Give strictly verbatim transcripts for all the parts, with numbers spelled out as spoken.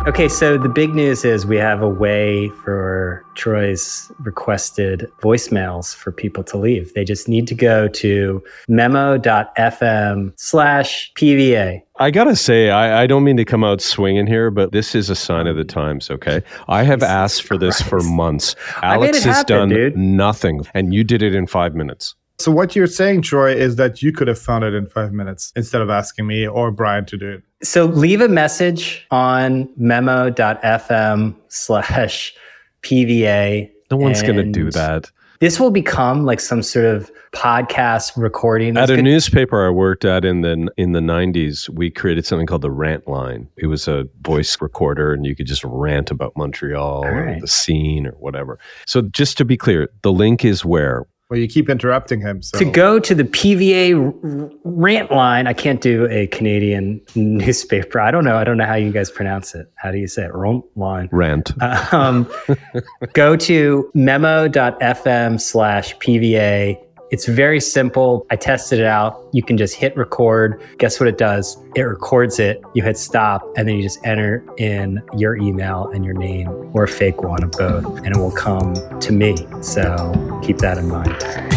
Okay, so the big news is we have a way for Troy's requested voicemails for people to leave. They just need to go to memo.fm slash PVA. I gotta say, I, I don't mean to come out swinging here, but this is a sign of the times, okay? I have Jesus asked for this Christ. for months. I made Alex it has happen, done dude. nothing, and you did it in five minutes. So what you're saying, Troy, is that you could have found it in five minutes instead of asking me or Brian to do it. So leave a message on memo.fm slash PVA. No one's going to and do that. This will become like some sort of podcast recording. At a gonna- newspaper I worked at in the in the nineties, we created something called the Rant Line. It was a voice recorder, and you could just rant about Montreal or right. the scene or whatever. So just to be clear, the link is where? Well, you keep interrupting him. So. To go to the P V A r- rant line, I can't do a Canadian newspaper. I don't know. I don't know how you guys pronounce it. How do you say it? Rant line. Rant. Um, go to memo.fm slash PVA. It's very simple. I tested it out. You can just hit record. Guess what it does? It records it. You hit stop, and then you just enter in your email and your name or a fake one of both, and it will come to me. So keep that in mind.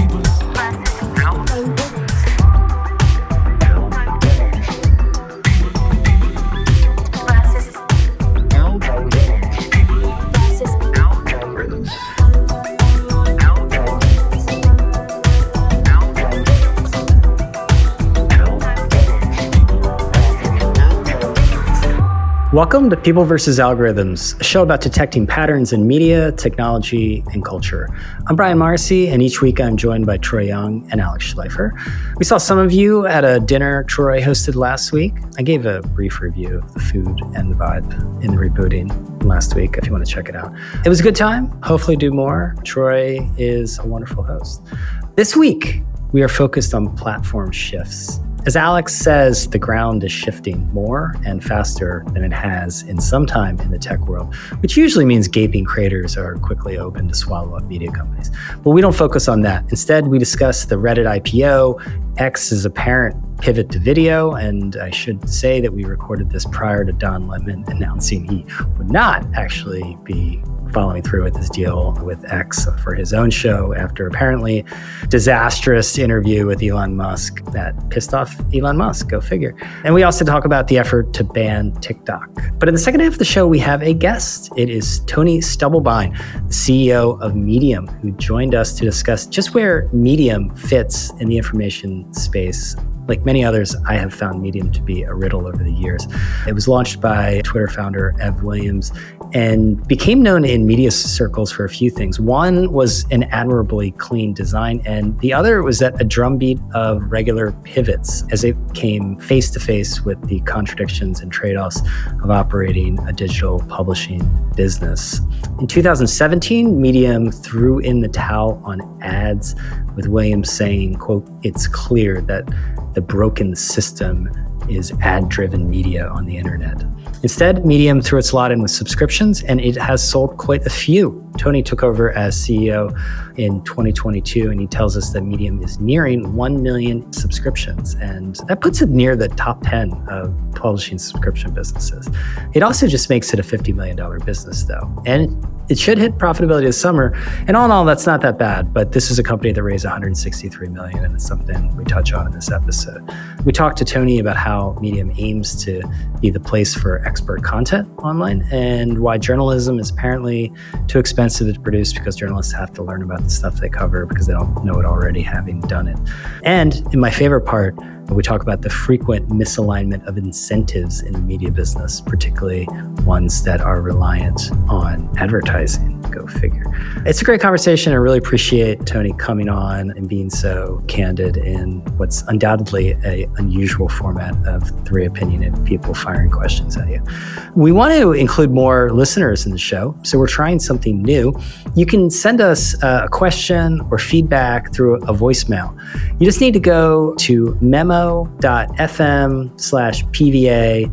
Welcome to People versus Algorithms, a show about detecting patterns in media, technology, and culture. I'm Brian Marcy, and each week I'm joined by Troy Young and Alex Schleifer. We saw some of you at a dinner Troy hosted last week. I gave a brief review of the food and the vibe in the rebooting last week, if you want to check it out. It was a good time. Hopefully do more. Troy is a wonderful host. This week, we are focused on platform shifts. As Alex says, the ground is shifting more and faster than it has in some time in the tech world, which usually means gaping craters are quickly open to swallow up media companies. But we don't focus on that. Instead, we discuss the Reddit I P O, X's apparent pivot to video, and I should say that we recorded this prior to Don Lemon announcing he would not actually be following through with his deal with X for his own show after apparently disastrous interview with Elon Musk that pissed off Elon Musk, go figure. And we also talk about the effort to ban TikTok. But in the second half of the show, we have a guest. It is Tony Stubblebine, the C E O of Medium, who joined us to discuss just where Medium fits in the information space. Like many others, I have found Medium to be a riddle over the years. It was launched by Twitter founder Ev Williams and became known in media circles for a few things. One was an admirably clean design, and the other was that a drumbeat of regular pivots as it came face to face with the contradictions and trade-offs of operating a digital publishing business. In two thousand seventeen, Medium threw in the towel on ads, with Williams saying, quote, "It's clear that the broken system is ad-driven media on the internet." Instead, Medium threw its lot in with subscriptions, and it has sold quite a few. Tony took over as C E O in twenty twenty-two, and he tells us that Medium is nearing one million subscriptions, and that puts it near the top ten of publishing subscription businesses. It also just makes it a fifty million dollars business, though, and it should hit profitability this summer. And all in all, that's not that bad, but this is a company that raised one hundred sixty-three million dollars, and it's something we touch on in this episode. We talked to Tony about how Medium aims to be the place for expert content online, and why journalism is apparently too expensive to produce because journalists have to learn about the stuff they cover because they don't know it already, having done it. And in my favorite part, we talk about the frequent misalignment of incentives in the media business, particularly ones that are reliant on advertising. Go figure. It's a great conversation. I really appreciate Tony coming on and being so candid in what's undoubtedly an unusual format of three opinionated people firing questions at you. We want to include more listeners in the show, so we're trying something new. You can send us a question or feedback through a voicemail. You just need to go to memo.fm slash PVA,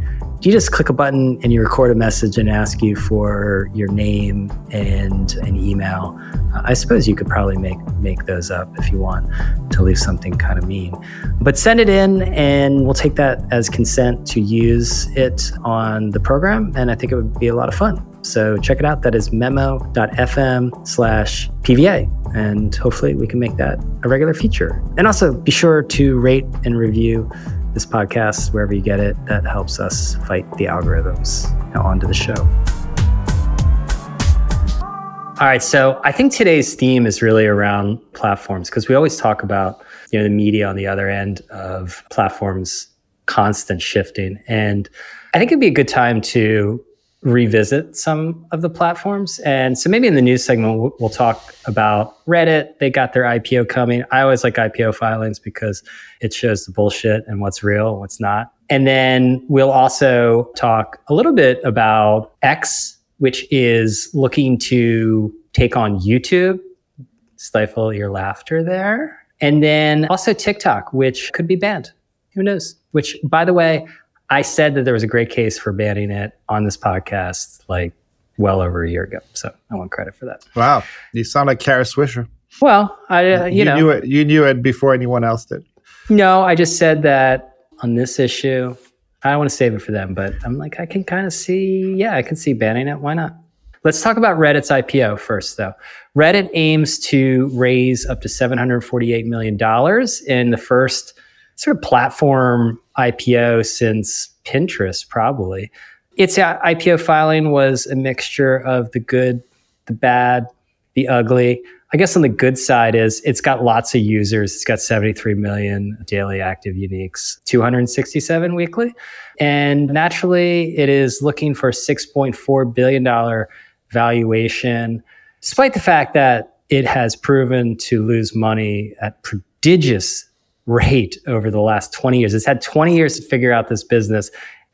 you just click a button and you record a message and ask you for your name and an email. Uh, I suppose you could probably make make those up if you want to leave something kind of mean. But send it in and we'll take that as consent to use it on the program. And I think it would be a lot of fun. So check it out. That is memo.fm slash PVA. And hopefully we can make that a regular feature. And also be sure to rate and review this podcast wherever you get it. That helps us fight the algorithms. Now on to the show. All right, so I think today's theme is really around platforms because we always talk about, you know, the media on the other end of platforms constant shifting. And I think it'd be a good time to revisit some of the platforms. And so maybe in the news segment, we'll, we'll talk about Reddit. They got their I P O coming. I always like I P O filings because it shows the bullshit and what's real and what's not. And then we'll also talk a little bit about X, which is looking to take on YouTube. Stifle your laughter there. And then also TikTok, which could be banned. Who knows? Which, by the way, I said that there was a great case for banning it on this podcast like well over a year ago. So I want credit for that. Wow. You sound like Kara Swisher. Well, I, uh, you, you know. Knew it, you knew it before anyone else did. No, I just said that on this issue, I don't want to save it for them, but I'm like, I can kind of see, yeah, I can see banning it. Why not? Let's talk about Reddit's I P O first, though. Reddit aims to raise up to seven hundred forty-eight million dollars in the first sort of platform I P O since Pinterest, probably. Its I P O filing was a mixture of the good, the bad, the ugly. I guess on the good side is it's got lots of users. It's got seventy-three million daily active uniques, two hundred sixty-seven weekly. And naturally, it is looking for a six point four billion dollars valuation, despite the fact that it has proven to lose money at prodigious rate over the last twenty years. It's had twenty years to figure out this business,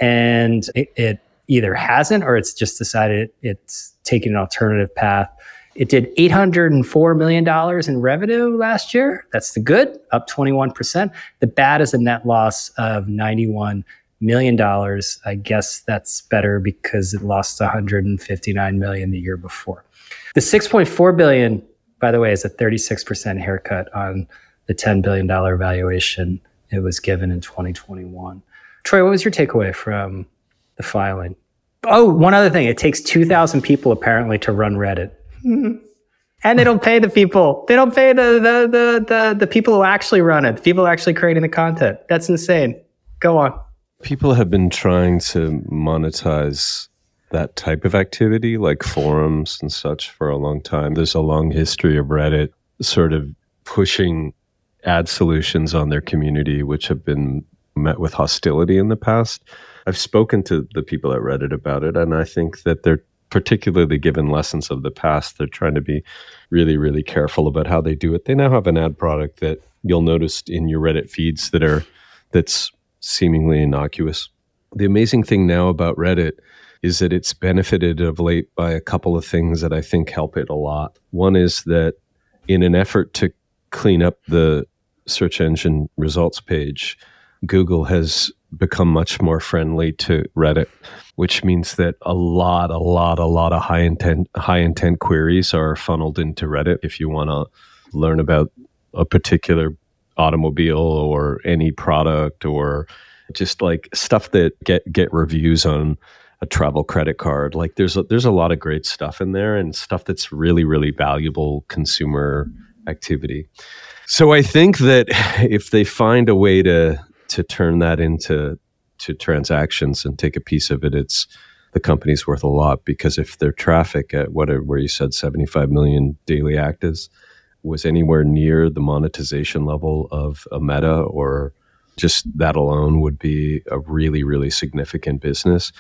and it, it either hasn't or it's just decided it's taking an alternative path. It did eight hundred four million dollars in revenue last year. That's the good, up twenty-one percent. The bad is a net loss of ninety-one million dollars. I guess that's better because it lost one hundred fifty-nine million dollars the year before. The six point four billion dollars, by the way, is a thirty-six percent haircut on the ten billion dollars valuation it was given in twenty twenty-one. Troy, what was your takeaway from the filing? Oh, one other thing. It takes two thousand people apparently to run Reddit. And they don't pay the people. They don't pay the, the, the, the, the people who actually run it, the people actually creating the content. That's insane. Go on. People have been trying to monetize that type of activity, like forums and such, for a long time. There's a long history of Reddit sort of pushing ad solutions on their community, which have been met with hostility in the past. I've spoken to the people at Reddit about it, and I think that they're particularly given lessons of the past. They're trying to be really, really careful about how they do it. They now have an ad product that you'll notice in your Reddit feeds that are that's seemingly innocuous. The amazing thing now about Reddit is that it's benefited of late by a couple of things that I think help it a lot. One is that in an effort to clean up the search engine results page, Google has become much more friendly to Reddit, which means that a lot, a lot, a lot of high intent, high intent queries are funneled into Reddit. If you want to learn about a particular automobile or any product, or just like stuff that get get reviews on a travel credit card, like there's a, there's a lot of great stuff in there and stuff that's really, really valuable consumer activity. So I think that if they find a way to to turn that into to transactions and take a piece of it, it's the company's worth a lot, because if their traffic at whatever, where you said seventy-five million daily actives was anywhere near the monetization level of a Meta, or just that alone would be a really, really significant business.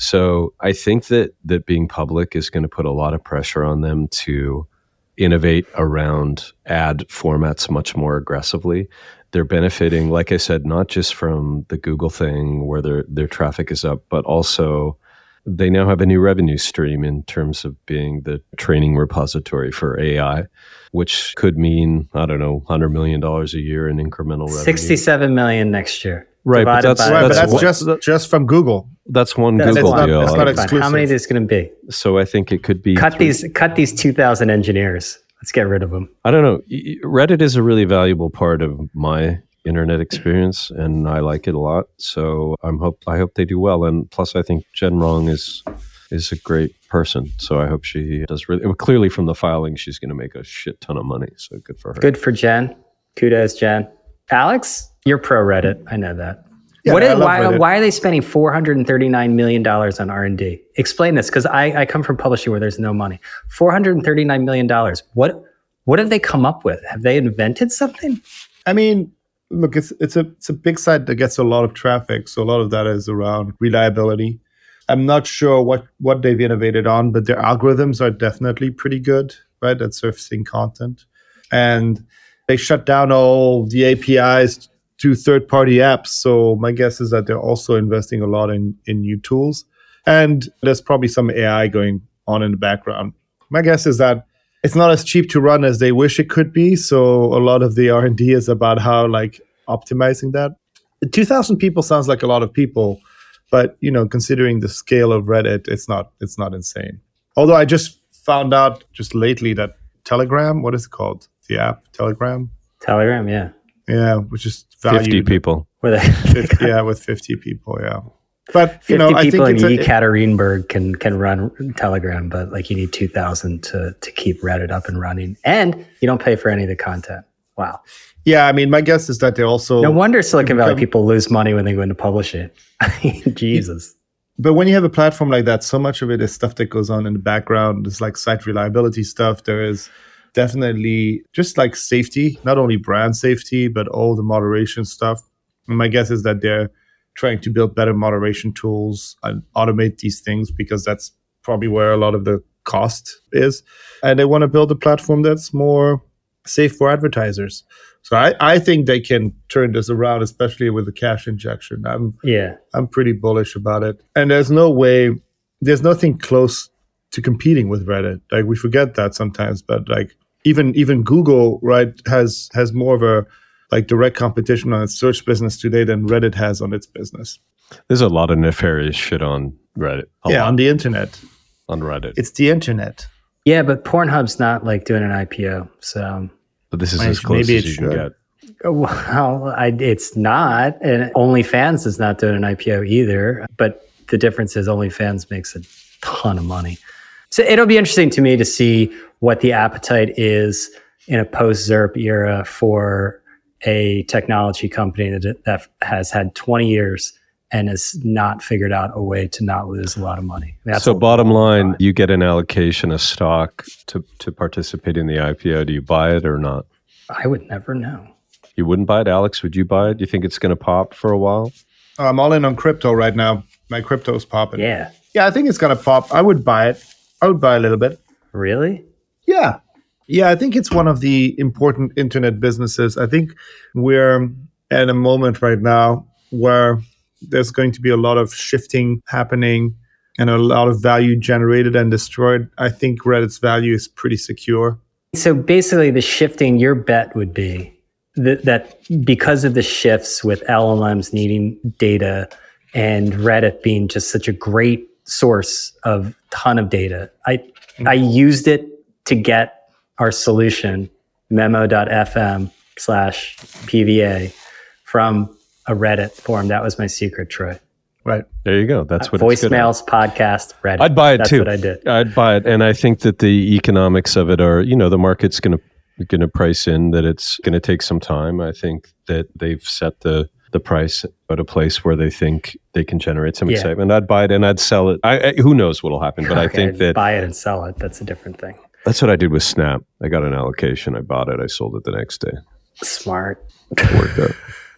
So I think that that being public is going to put a lot of pressure on them to innovate around ad formats much more aggressively. They're benefiting, like I said, not just from the Google thing where their their traffic is up, but also they now have a new revenue stream in terms of being the training repository for A I, which could mean, I don't know, one hundred million dollars a year in incremental revenue. sixty-seven million next year. Right, but divided that's, by- Right, but that's, that's one, just just from Google. that's one That's Google not- deal. that's I not mean, Fine. exclusive. How many is going to be? so I think it could be Cut three- these cut these two thousand engineers. Let's get rid of them. I don't know. Y- Reddit is a really valuable part of my internet experience, and I like it a lot. So I'm hope I hope they do well. And plus, I think Jen Rong is is a great person. So I hope she does really. Well, clearly, from the filing, she's going to make a shit ton of money. So good for her. Good for Jen. Kudos, Jen. Alex, you're pro Reddit. I know that. Yeah, what I is, love why, Reddit. why are they spending four hundred thirty-nine million dollars on R and D? Explain this, because I, I come from publishing where there's no money. four hundred thirty-nine million dollars. What what have they come up with? Have they invented something? I mean, look, it's it's a it's a big site that gets a lot of traffic, so a lot of that is around reliability. I'm not sure what what they've innovated on, but their algorithms are definitely pretty good, right, at surfacing content. And they shut down all the A P Is to third-party apps. So my guess is that they're also investing a lot in in new tools. And there's probably some A I going on in the background. My guess is that it's not as cheap to run as they wish it could be. So a lot of the R and D is about how like optimizing that. two thousand people sounds like a lot of people, but you know, considering the scale of Reddit, it's not it's not insane. Although I just found out just lately that Telegram, what is it called? The app Telegram? Telegram, yeah. Yeah, which is valued Fifty people. Where they fifty, yeah, with fifty people, yeah. But you fifty know, I people think in it's a, Yekaterinburg can can run Telegram, but like you need two thousand to to keep Reddit up and running, and you don't pay for any of the content. Wow. yeah. I mean, my guess is that they also No wonder Silicon Valley become- people lose money when they go into publishing. Jesus. But when you have a platform like that, so much of it is stuff that goes on in the background. There's like site reliability stuff. There is definitely just like safety, not only brand safety, but all the moderation stuff. And my guess is that they're trying to build better moderation tools and automate these things because that's probably where a lot of the cost is. And they want to build a platform that's more safe for advertisers. So I, I think they can turn this around, especially with the cash injection. I'm Yeah. I'm pretty bullish about it. And there's no way, there's nothing close to competing with Reddit. Like we forget that sometimes, but like even even Google, right, has has more of a like direct competition on its search business today than Reddit has on its business. There's a lot of nefarious shit on Reddit. A yeah, lot on the internet. on Reddit. It's the internet. Yeah, but Pornhub's not like doing an I P O, so But this is Maybe- as close maybe as it you can should. get. well, I, it's not, and OnlyFans is not doing an I P O either. But the difference is OnlyFans makes a ton of money. So it'll be interesting to me to see what the appetite is in a post-ZERP era for a technology company that that has had twenty years and has not figured out a way to not lose a lot of money. That's So a bottom long line, time. you get an allocation of stock to, to participate in the I P O. Do you buy it or not? I would never know. You wouldn't buy it, Alex? Would you buy it? Do you think it's going to pop for a while? I'm all in on crypto right now. My crypto's popping. Yeah, Yeah, I think it's gonna pop. I would buy it. I would buy a little bit. really? Yeah. Yeah, I think it's one of the important internet businesses. I think we're at a moment right now where there's going to be a lot of shifting happening and a lot of value generated and destroyed. I think Reddit's value is pretty secure. So basically, the shifting, your bet would be that, that because of the shifts with L L Ms needing data and Reddit being just such a great source of ton of data, I I used it to get our solution, memo.fm slash PVA, from a Reddit forum. That was my secret, Troy. Right. There you go. That's what it's good at. Voicemails, podcast, Reddit. I'd buy it That's too. what I did. I'd buy it, and I think that the economics of it are, you know, the market's going to going to price in that it's going to take some time. I think that they've set the the price at a place where they think they can generate some Yeah. excitement. I'd buy it and I'd sell it. I, I, who knows what'll happen? But I Okay, think that buy it and sell it. That's a different thing. that's what I did with Snap. I got an allocation. I bought it. I sold it the next day. Smart. It worked out.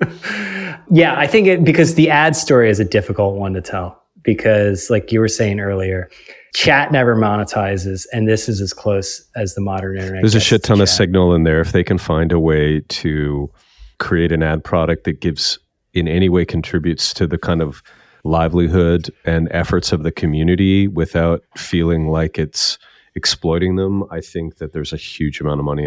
Yeah, I think it, because the ad story is a difficult one to tell because, like you were saying earlier, chat never monetizes, and this is as close as the modern internet. There's a gets shit to ton of chat. signal in there. If they can find a way to create an ad product that gives, in any way, contributes to the kind of livelihood and efforts of the community without feeling like it's exploiting them, I think that there's a huge amount of money in there.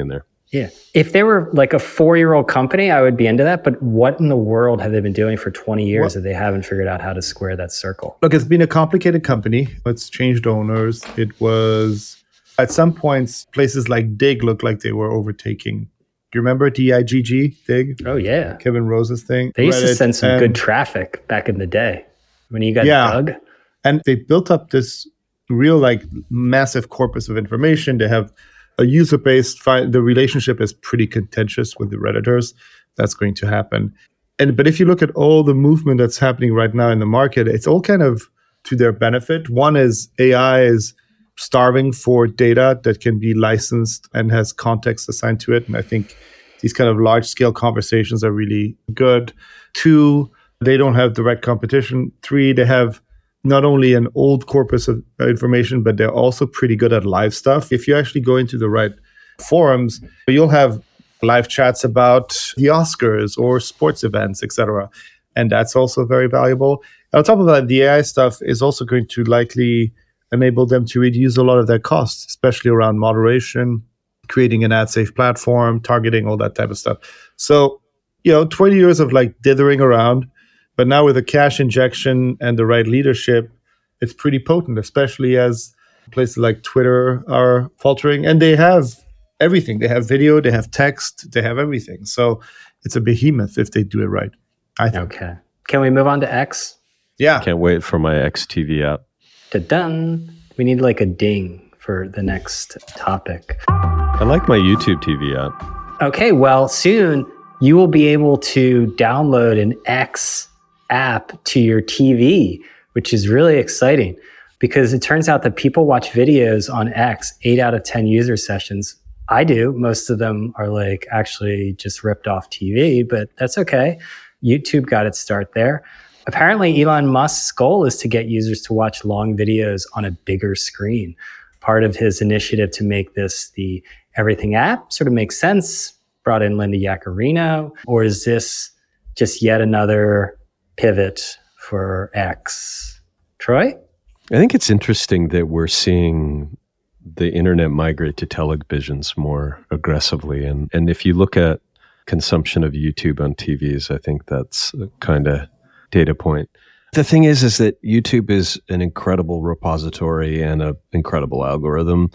Yeah. If they were like a four-year-old company, I would be into that. But what in the world have they been doing for twenty years that they haven't figured out how to square that circle? Look, it's been a complicated company. It's changed owners. It was, at some points, places like Dig looked like they were overtaking. Do you remember D I G G, Dig? Oh, yeah. Kevin Rose's thing. They used Reddit, to send some and, good traffic back in the day when you got Yeah. Doug. And they built up this real, like, massive corpus of information. They have a user base. Fi- the relationship is pretty contentious with the Redditors. That's going to happen. And but if you look at all the movement that's happening right now in the market, it's all kind of to their benefit. One is A I is starving for data that can be licensed and has context assigned to it. And I think these kind of large scale conversations are really good. Two, they don't have direct competition. Three, they have not only an old corpus of information, but they're also pretty good at live stuff. If you actually go into the right forums, you'll have live chats about the Oscars or sports events, et cetera. And that's also very valuable. And on top of that, the A I stuff is also going to likely enable them to reduce a lot of their costs, especially around moderation, creating an ad safe platform, targeting, all that type of stuff. So, you know, twenty years of like dithering around, but now with a cash injection and the right leadership, it's pretty potent, especially as places like Twitter are faltering. And they have everything. They have video, they have text, they have everything. So it's a behemoth if they do it right, I think. Okay. Can we move on to X? Yeah. Can't wait for my X T V app. Da-dun. We need like a ding for the next topic. I like my YouTube T V app. Okay, well, soon you will be able to download an X app to your T V, which is really exciting because it turns out that people watch videos on X, eight out of ten user sessions. I do. Most of them are like actually just ripped off T V, but that's okay. YouTube got its start there. Apparently, Elon Musk's goal is to get users to watch long videos on a bigger screen. Part of his initiative to make this the everything app sort of makes sense. Brought in Linda Yaccarino, or is this just yet another pivot for X? Troy? I think it's interesting that we're seeing the internet migrate to televisions more aggressively. And, and if you look at consumption of YouTube on T Vs, I think that's a kind of data point. The thing is, is that YouTube is an incredible repository and an incredible algorithm.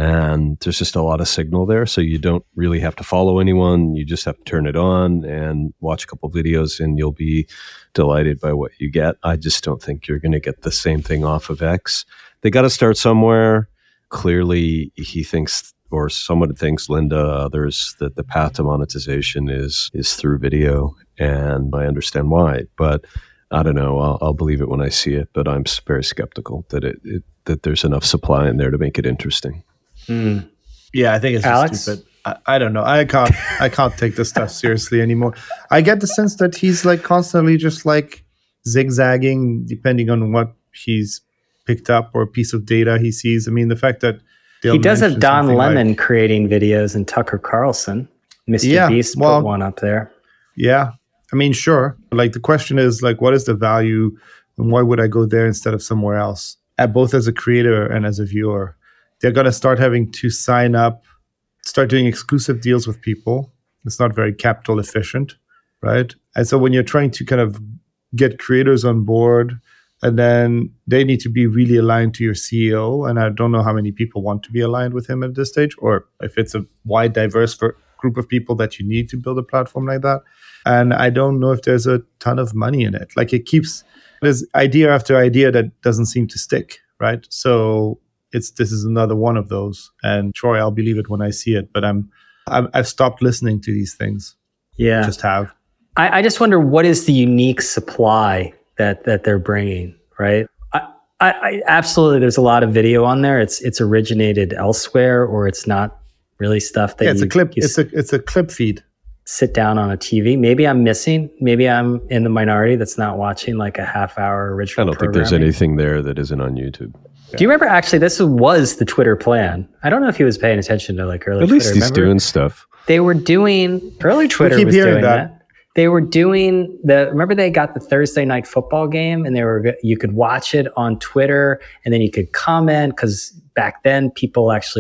And there's just a lot of signal there. So you don't really have to follow anyone. You just have to turn it on and watch a couple videos and you'll be delighted by what you get. I just don't think you're going to get the same thing off of X. They got to start somewhere. Clearly, he thinks, or someone thinks, Linda, others, that the path to monetization is is through video. And I understand why. But I don't know. I'll, I'll believe it when I see it. But I'm very skeptical that it, it that there's enough supply in there to make it interesting. Mm. Yeah, I think it's Alex? just stupid. I, I don't know. I can't. I can't take this stuff seriously anymore. I get the sense that he's like constantly just like zigzagging, depending on what he's picked up or a piece of data he sees. I mean, the fact that he does have Don something Lemon like, creating videos and Tucker Carlson. Mister Yeah, Beast well, put one up there. Yeah, I mean, sure. Like the question is like, what is the value, and why would I go there instead of somewhere else? At both as a creator and as a viewer, they're gonna start having to sign up, start doing exclusive deals with people. It's not very capital efficient, right? And so when you're trying to kind of get creators on board, and then they need to be really aligned to your C E O, and I don't know how many people want to be aligned with him at this stage, or if it's a wide, diverse group of people that you need to build a platform like that. And I don't know if there's a ton of money in it. Like it keeps, there's idea after idea that doesn't seem to stick, right? So it's this is another one of those. And Troy, I'll believe it when I see it, but I'm, I'm I've stopped listening to these things. Yeah, just have. I, I just wonder what is the unique supply that that they're bringing, right? I, I, I absolutely. There's a lot of video on there. It's it's originated elsewhere, or it's not really stuff that yeah, it's you, a clip. you It's a it's a clip feed. Sit down on a T V. Maybe I'm missing. Maybe I'm in the minority that's not watching like a half hour original. I don't think there's anything there that isn't on YouTube. Do you remember actually this was the Twitter plan? I don't know if he was paying attention to like early At least Twitter. he's Remember? doing stuff. They were doing early Twitter keep was hearing doing that. that. They were doing the remember they got the Thursday night football game and they were you could watch it on Twitter and then you could comment because back then people actually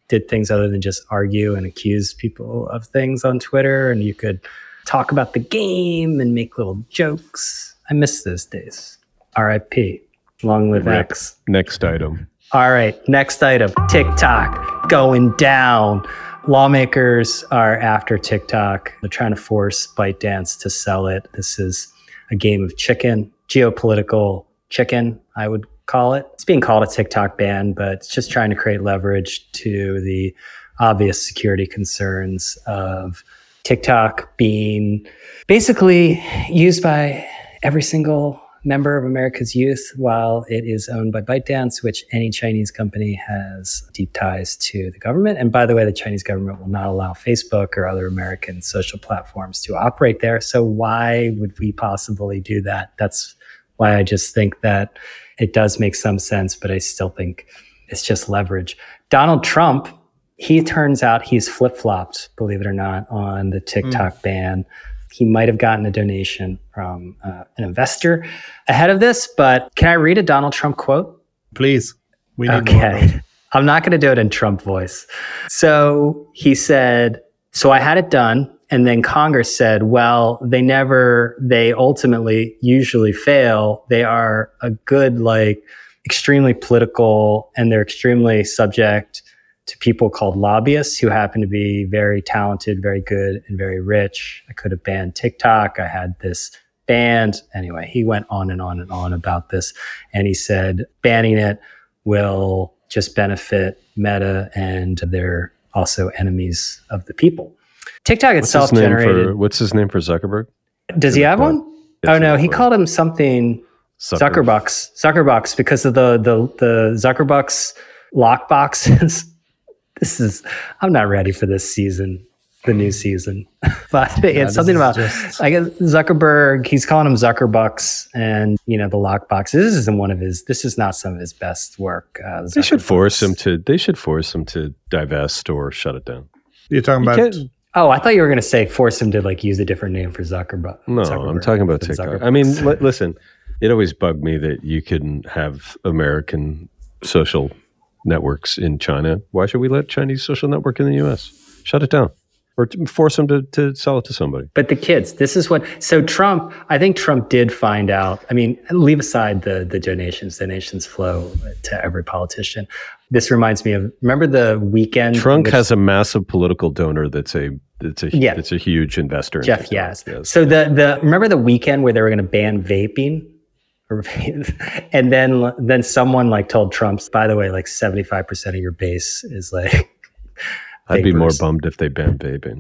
did things other than just argue and accuse people of things on Twitter, and you could talk about the game and make little jokes. I miss those days. R I P. Long live Rip. X. Next item. All right, next item. TikTok going down. Lawmakers are after TikTok. They're trying to force ByteDance to sell it. This is a game of chicken, geopolitical chicken, I would call it. It's being called a TikTok ban, but it's just trying to create leverage to the obvious security concerns of TikTok being basically used by every single member of America's youth, while it is owned by ByteDance, which any Chinese company has deep ties to the government. And by the way, the Chinese government will not allow Facebook or other American social platforms to operate there. So why would we possibly do that? That's why I just think that it does make some sense, but I still think it's just leverage. Donald Trump, he turns out he's flip-flopped, believe it or not, on the TikTok mm. ban. He might have gotten a donation from uh, an investor ahead of this, but can I read a Donald Trump quote? Please. We need okay. more. I'm not going to do it in Trump voice. So he said, so I had it done. And then Congress said, well, they never, they ultimately usually fail. They are a good, like extremely political, and they're extremely subject to people called lobbyists who happen to be very talented, very good, and very rich. I could have banned TikTok. I had this banned. Anyway, he went on and on and on about this. And he said, banning it will just benefit Meta, and they're also enemies of the people. TikTok itself what's generated... For, what's his name for Zuckerberg? Does he have one? Oh, no, he called him something... Zucker. Zuckerbucks. Zuckerbucks, because of the, the, the Zuckerbucks lock boxes. This is, I'm not ready for this season, the new season. But it's yeah, something about, just... I guess Zuckerberg, he's calling them Zuckerbucks, and, you know, the lock boxes. This isn't one of his, this is not some of his best work. Uh, they should force him to, they should force him to divest or shut it down. You're talking you about... Can't... Oh, I thought you were going to say force him to like use a different name for Zuckerberg. No, Zuckerberg, I'm talking about TikTok. I mean, l- listen, it always bugged me that you couldn't have American social networks in China. Why should we let Chinese social network in the U S? Shut it down. Or to force them to, to sell it to somebody. But the kids, this is what, so Trump, I think Trump did find out, I mean, leave aside the, the donations, donations flow to every politician. This reminds me of, remember the weekend? Trump which, has a massive political donor that's a, that's a, yeah, that's a huge investor. In Jeff Yaz. Yes. So the, the, remember the weekend where they were going to ban vaping? And then, then someone like told Trump, by the way, like seventy-five percent of your base is like, I'd be more bummed if they banned vaping.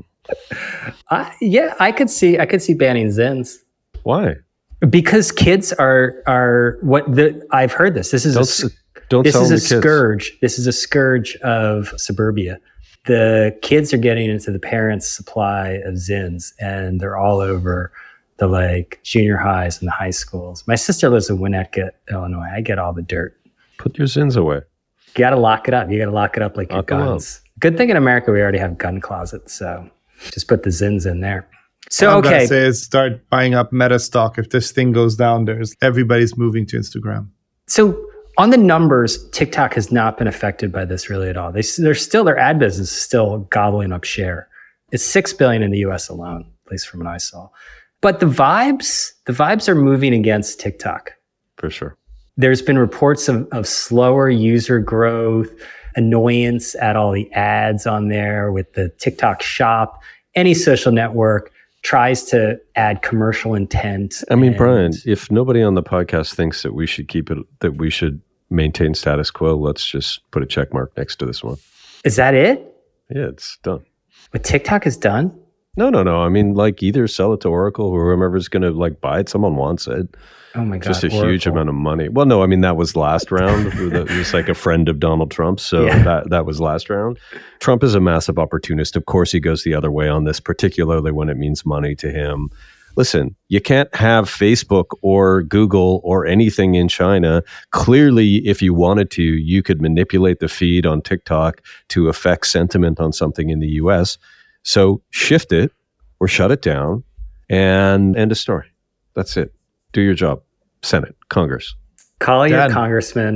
Uh, yeah, I could see. I could see banning Zins. Why? Because kids are are what the I've heard this. This is don't, a don't this tell is a the scourge. Kids. This is a scourge of suburbia. The kids are getting into the parents' supply of Zins, and they're all over the like junior highs and the high schools. My sister lives in Winnetka, Illinois. I get all the dirt. Put your Zins away. You got to lock it up. You got to lock it up like lock your guns. Good thing in America we already have gun closets, so just put the Zins in there. So All I'm okay, gonna say is start buying up Meta stock. If this thing goes down, there's everybody's moving to Instagram. So on the numbers, TikTok has not been affected by this really at all. They they're still their ad business is still gobbling up share. It's six billion in the U S alone, at least from what I saw. But the vibes, the vibes are moving against TikTok. For sure. There's been reports of, of slower user growth, annoyance at all the ads on there with the TikTok shop. Any social network tries to add commercial intent. I mean, and, Brian, if nobody on the podcast thinks that we should keep it, that we should maintain status quo, let's just put a check mark next to this one. Is that it? Yeah, it's done. What TikTok is done? No, no, no. I mean, like either sell it to Oracle or whoever's going to like buy it. Someone wants it. Oh my God. Just a Oracle. huge amount of money. Well, no, I mean, that was last round. It was like a friend of Donald Trump. So Yeah. that, that was last round. Trump is a massive opportunist. Of course, he goes the other way on this, particularly when it means money to him. Listen, you can't have Facebook or Google or anything in China. Clearly, if you wanted to, you could manipulate the feed on TikTok to affect sentiment on something in the U S. So shift it or shut it down and end of story. That's it. Do your job. Senate, Congress. Call your Dad. congressman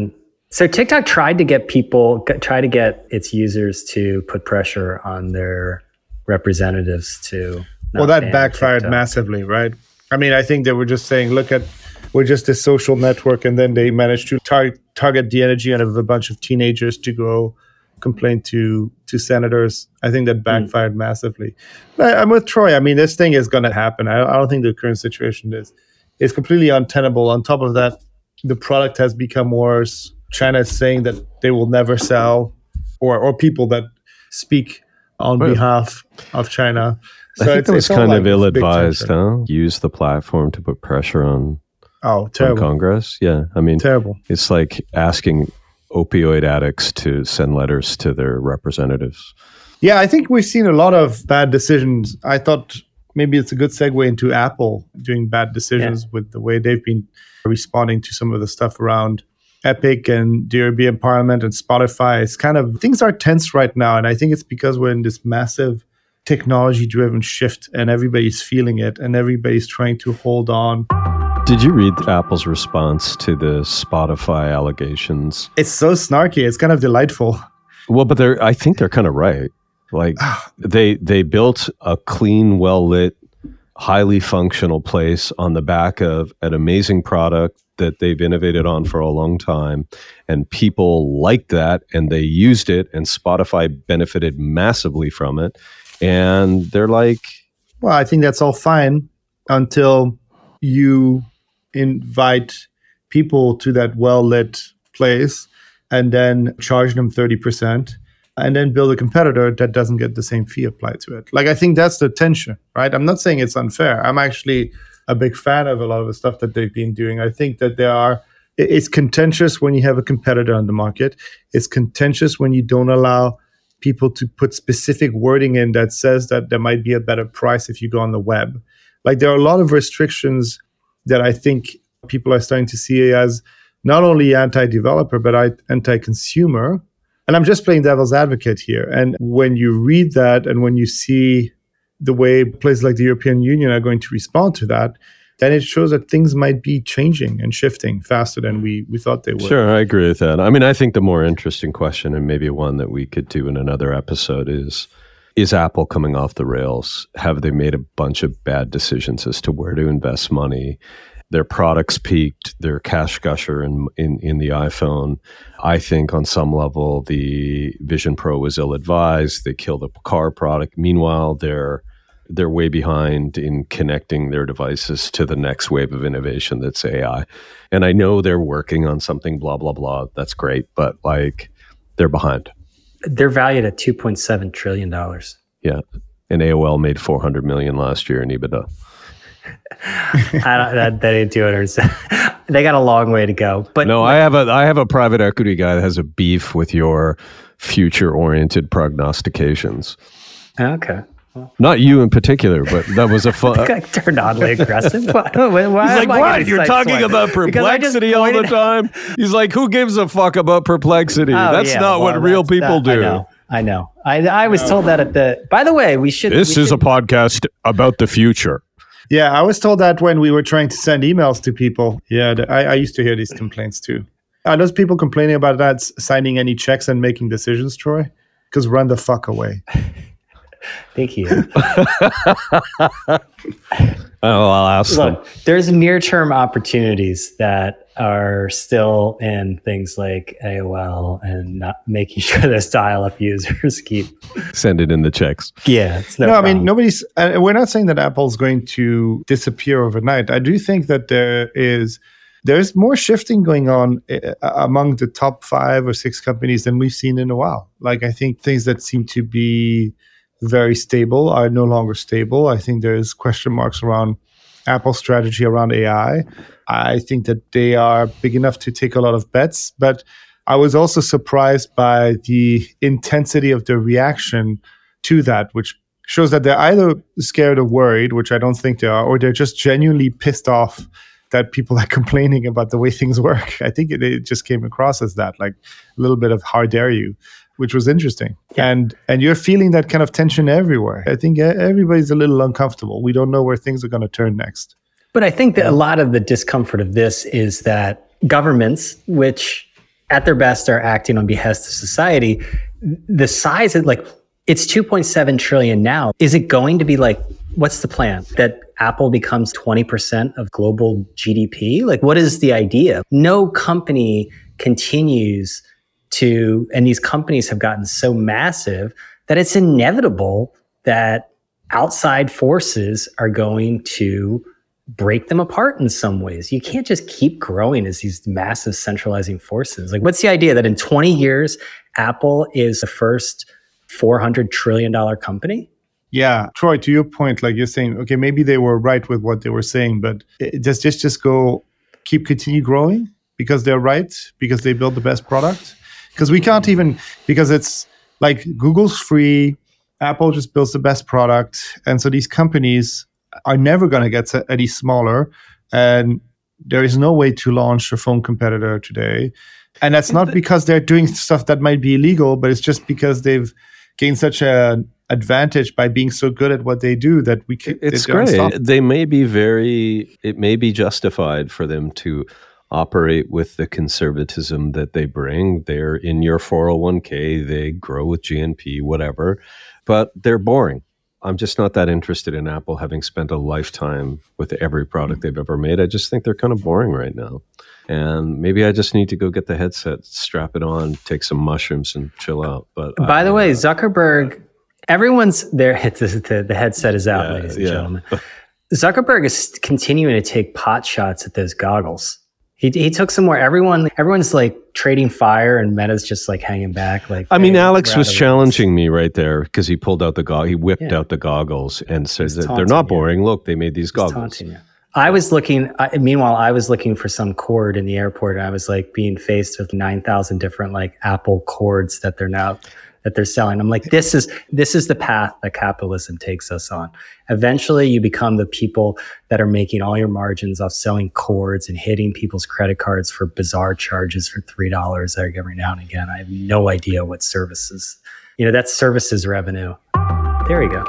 So TikTok tried to get people, try to get its users to put pressure on their representatives to. Well, that ban backfired TikTok. massively, right? I mean, I think they were just saying, look at, we're just a social network. And then they managed to tar- target the energy out of a bunch of teenagers to go complain to to senators. I think that backfired mm. massively. But I'm with Troy. I mean, this thing is going to happen. I, I don't think the current situation is is completely untenable. On top of that, the product has become worse. China is saying that they will never sell, or or people that speak on well, behalf of China. So I think it was kind like of ill-advised, huh? Use the platform to put pressure on, oh, terrible. on Congress. Yeah, I mean, terrible. It's like asking opioid addicts to send letters to their representatives. Yeah, I think we've seen a lot of bad decisions. I thought maybe it's a good segue into Apple doing bad decisions yeah. with the way they've been responding to some of the stuff around Epic and the European Parliament and Spotify. It's kind of, things are tense right now. And I think it's because we're in this massive technology-driven shift and everybody's feeling it and everybody's trying to hold on. Did you read Apple's response to the Spotify allegations? It's so snarky. It's kind of delightful. Well, but they're, I think they're kind of right. Like they they built a clean, well-lit, highly functional place on the back of an amazing product that they've innovated on for a long time. And people liked that and they used it, and Spotify benefited massively from it. And they're like... Well, I think that's all fine until you invite people to that well-lit place and then charge them thirty percent and then build a competitor that doesn't get the same fee applied to it. Like, I think that's the tension, right? I'm not saying it's unfair. I'm actually a big fan of a lot of the stuff that they've been doing. I think that there are, it's contentious when you have a competitor on the market. It's contentious when you don't allow people to put specific wording in that says that there might be a better price if you go on the web. Like, there are a lot of restrictions that I think people are starting to see as not only anti-developer, but anti-consumer. And I'm just playing devil's advocate here. And when you read that and when you see the way places like the European Union are going to respond to that, then it shows that things might be changing and shifting faster than we, we thought they would. Sure, I agree with that. I mean, I think the more interesting question, and maybe one that we could do in another episode, is, is Apple coming off the rails? Have they made a bunch of bad decisions as to where to invest money? Their products peaked, their cash gusher in, in, in the iPhone. I think on some level, the Vision Pro was ill-advised. They killed the car product. Meanwhile, they're they're way behind in connecting their devices to the next wave of innovation that's A I. And I know they're working on something, blah, blah, blah. That's great. But like, they're behind. They're valued at two point seven trillion dollars. Yeah. And A O L made four hundred million dollars last year in EBITDA. I don't, that, that ain't doing it. They got a long way to go. But no, like, I have a I have a private equity guy that has a beef with your future-oriented prognostications. Okay. Well, not you in particular, but that was a fun. I turned oddly aggressive. Why, why He's like, what? You're talking about perplexity all the time? He's like, who gives a fuck about perplexity? Oh, That's yeah, not well, what real people that, do. I know. I know. I, I was told that at the. By the way, we should. This we is should, a podcast about the future. Yeah, I was told that when we were trying to send emails to people. Yeah, the, I, I used to hear these complaints too. Are those people complaining about that signing any checks and making decisions, Troy? Because run the fuck away. Thank you. Oh, I'll ask Look, them. There's near-term opportunities that are still in things like A O L and not making sure those dial-up users keep sending in the checks. Yeah, it's no, no problem. I mean, nobody's. Uh, we're not saying that Apple's going to disappear overnight. I do think that there is there's more shifting going on uh, among the top five or six companies than we've seen in a while. Like, I think things that seem to be very stable are no longer stable. I think there's question marks around Apple's strategy around A I. I think that they are big enough to take a lot of bets, but I was also surprised by the intensity of the reaction to that, which shows that they're either scared or worried, which I don't think they are, or they're just genuinely pissed off that people are complaining about the way things work. I think it, it just came across as that, like a little bit of how dare you, which was interesting. Yeah. And and you're feeling that kind of tension everywhere. I think everybody's a little uncomfortable. We don't know where things are going to turn next. But I think that a lot of the discomfort of this is that governments, which at their best are acting on behest of society. The size of like, it's two point seven trillion now. Is it going to be like, what's the plan? That Apple becomes twenty percent of global G D P? Like, what is the idea? No company continues to, and these companies have gotten so massive that it's inevitable that outside forces are going to break them apart in some ways. You can't just keep growing as these massive centralizing forces. Like, what's the idea that in twenty years, Apple is the first four hundred trillion dollars company? Yeah, Troy, to your point, like you're saying, okay, maybe they were right with what they were saying, but it, does this just go keep continue growing because they're right, because they build the best product? Because we can't even, because it's like Google's free, Apple just builds the best product. And so these companies are never going to get any smaller. And there is no way to launch a phone competitor today. And that's not because they're doing stuff that might be illegal, but it's just because they've gained such an advantage by being so good at what they do that we can. It's great. They may be very, it may be justified for them to operate with the conservatism that they bring. They're in your four oh one k, they grow with G N P, whatever, but they're boring. I'm just not that interested in Apple, having spent a lifetime with every product they've ever made. I just think they're kind of boring right now. And maybe I just need to go get the headset, strap it on, take some mushrooms and chill out. But by I, the way, uh, Zuckerberg, everyone's there. The, the headset is out, Yeah, ladies and yeah. gentlemen. Zuckerberg is continuing to take pot shots at those goggles. He he took some more. Everyone everyone's like trading fire, and Meta's just like hanging back. Like I mean, hey, Alex we're was out of challenging me right there because he pulled out the go- he whipped Yeah. out the goggles and said He's that they're taunting not you. boring. Look, they made these He's goggles. taunting you. I was looking. I, meanwhile, I was looking for some cord in the airport, and I was like being faced with nine thousand different like Apple cords that they're now that they're selling. I'm like, this is this is the path that capitalism takes us on. Eventually, you become the people that are making all your margins off selling cords and hitting people's credit cards for bizarre charges for three dollars every now and again. I have no idea what services. You know, that's services revenue. There we go.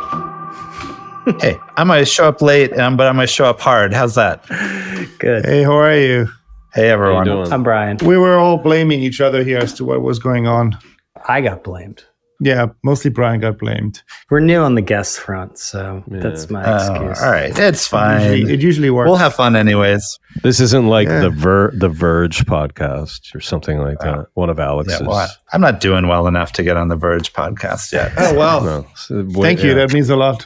Hey, I might show up late, um, but I might show up hard. How's that? Good. Hey, how are you? Hey, everyone. How you doing? I'm Brian. We were all blaming each other here as to what was going on. I got blamed. Yeah, mostly Brian got blamed. We're new on the guest front, so Yeah. that's my Oh, excuse. all right, it's It fine. usually, it usually works. We'll have fun anyways. This isn't like Yeah. the Ver- the Verge podcast or something like that. One of Alex's. Yeah, well, I- I'm not doing well enough to get on the Verge podcast yet. Oh, well. No. So, wait, Thank you. yeah. That means a lot.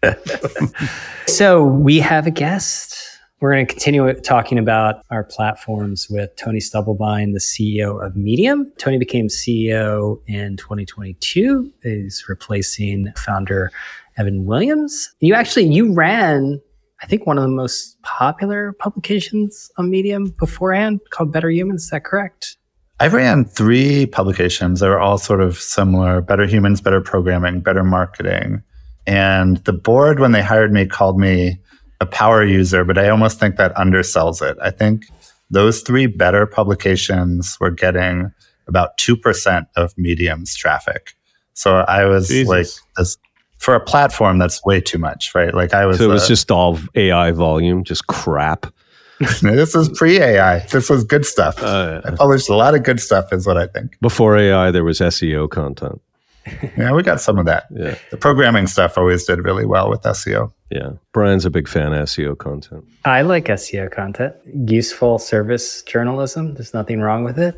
So we have a guest. We're going to continue talking about our platforms with Tony Stubblebine, the C E O of Medium. Tony became C E O in twenty twenty-two. He's replacing founder Evan Williams. You actually, you ran, I think, one of the most popular publications on Medium beforehand called Better Humans. Is that correct? I ran three publications. They were all sort of similar: Better Humans, Better Programming, Better Marketing. And the board, when they hired me, called me a power user, but I almost think that undersells it. I think those three better publications were getting about two percent of Medium's traffic. So I was Jesus. like, this, for a platform, that's way too much, right? Like I was, So it was uh, just all A I volume, just crap. this is pre-A I. This was good stuff. Uh, I published a lot of good stuff, is what I think. Before A I, there was S E O content. Yeah, we got some of that. Yeah, The programming stuff always did really well with S E O. yeah. Brian's a big fan of S E O content. I like S E O content, useful service journalism. There's nothing wrong with it.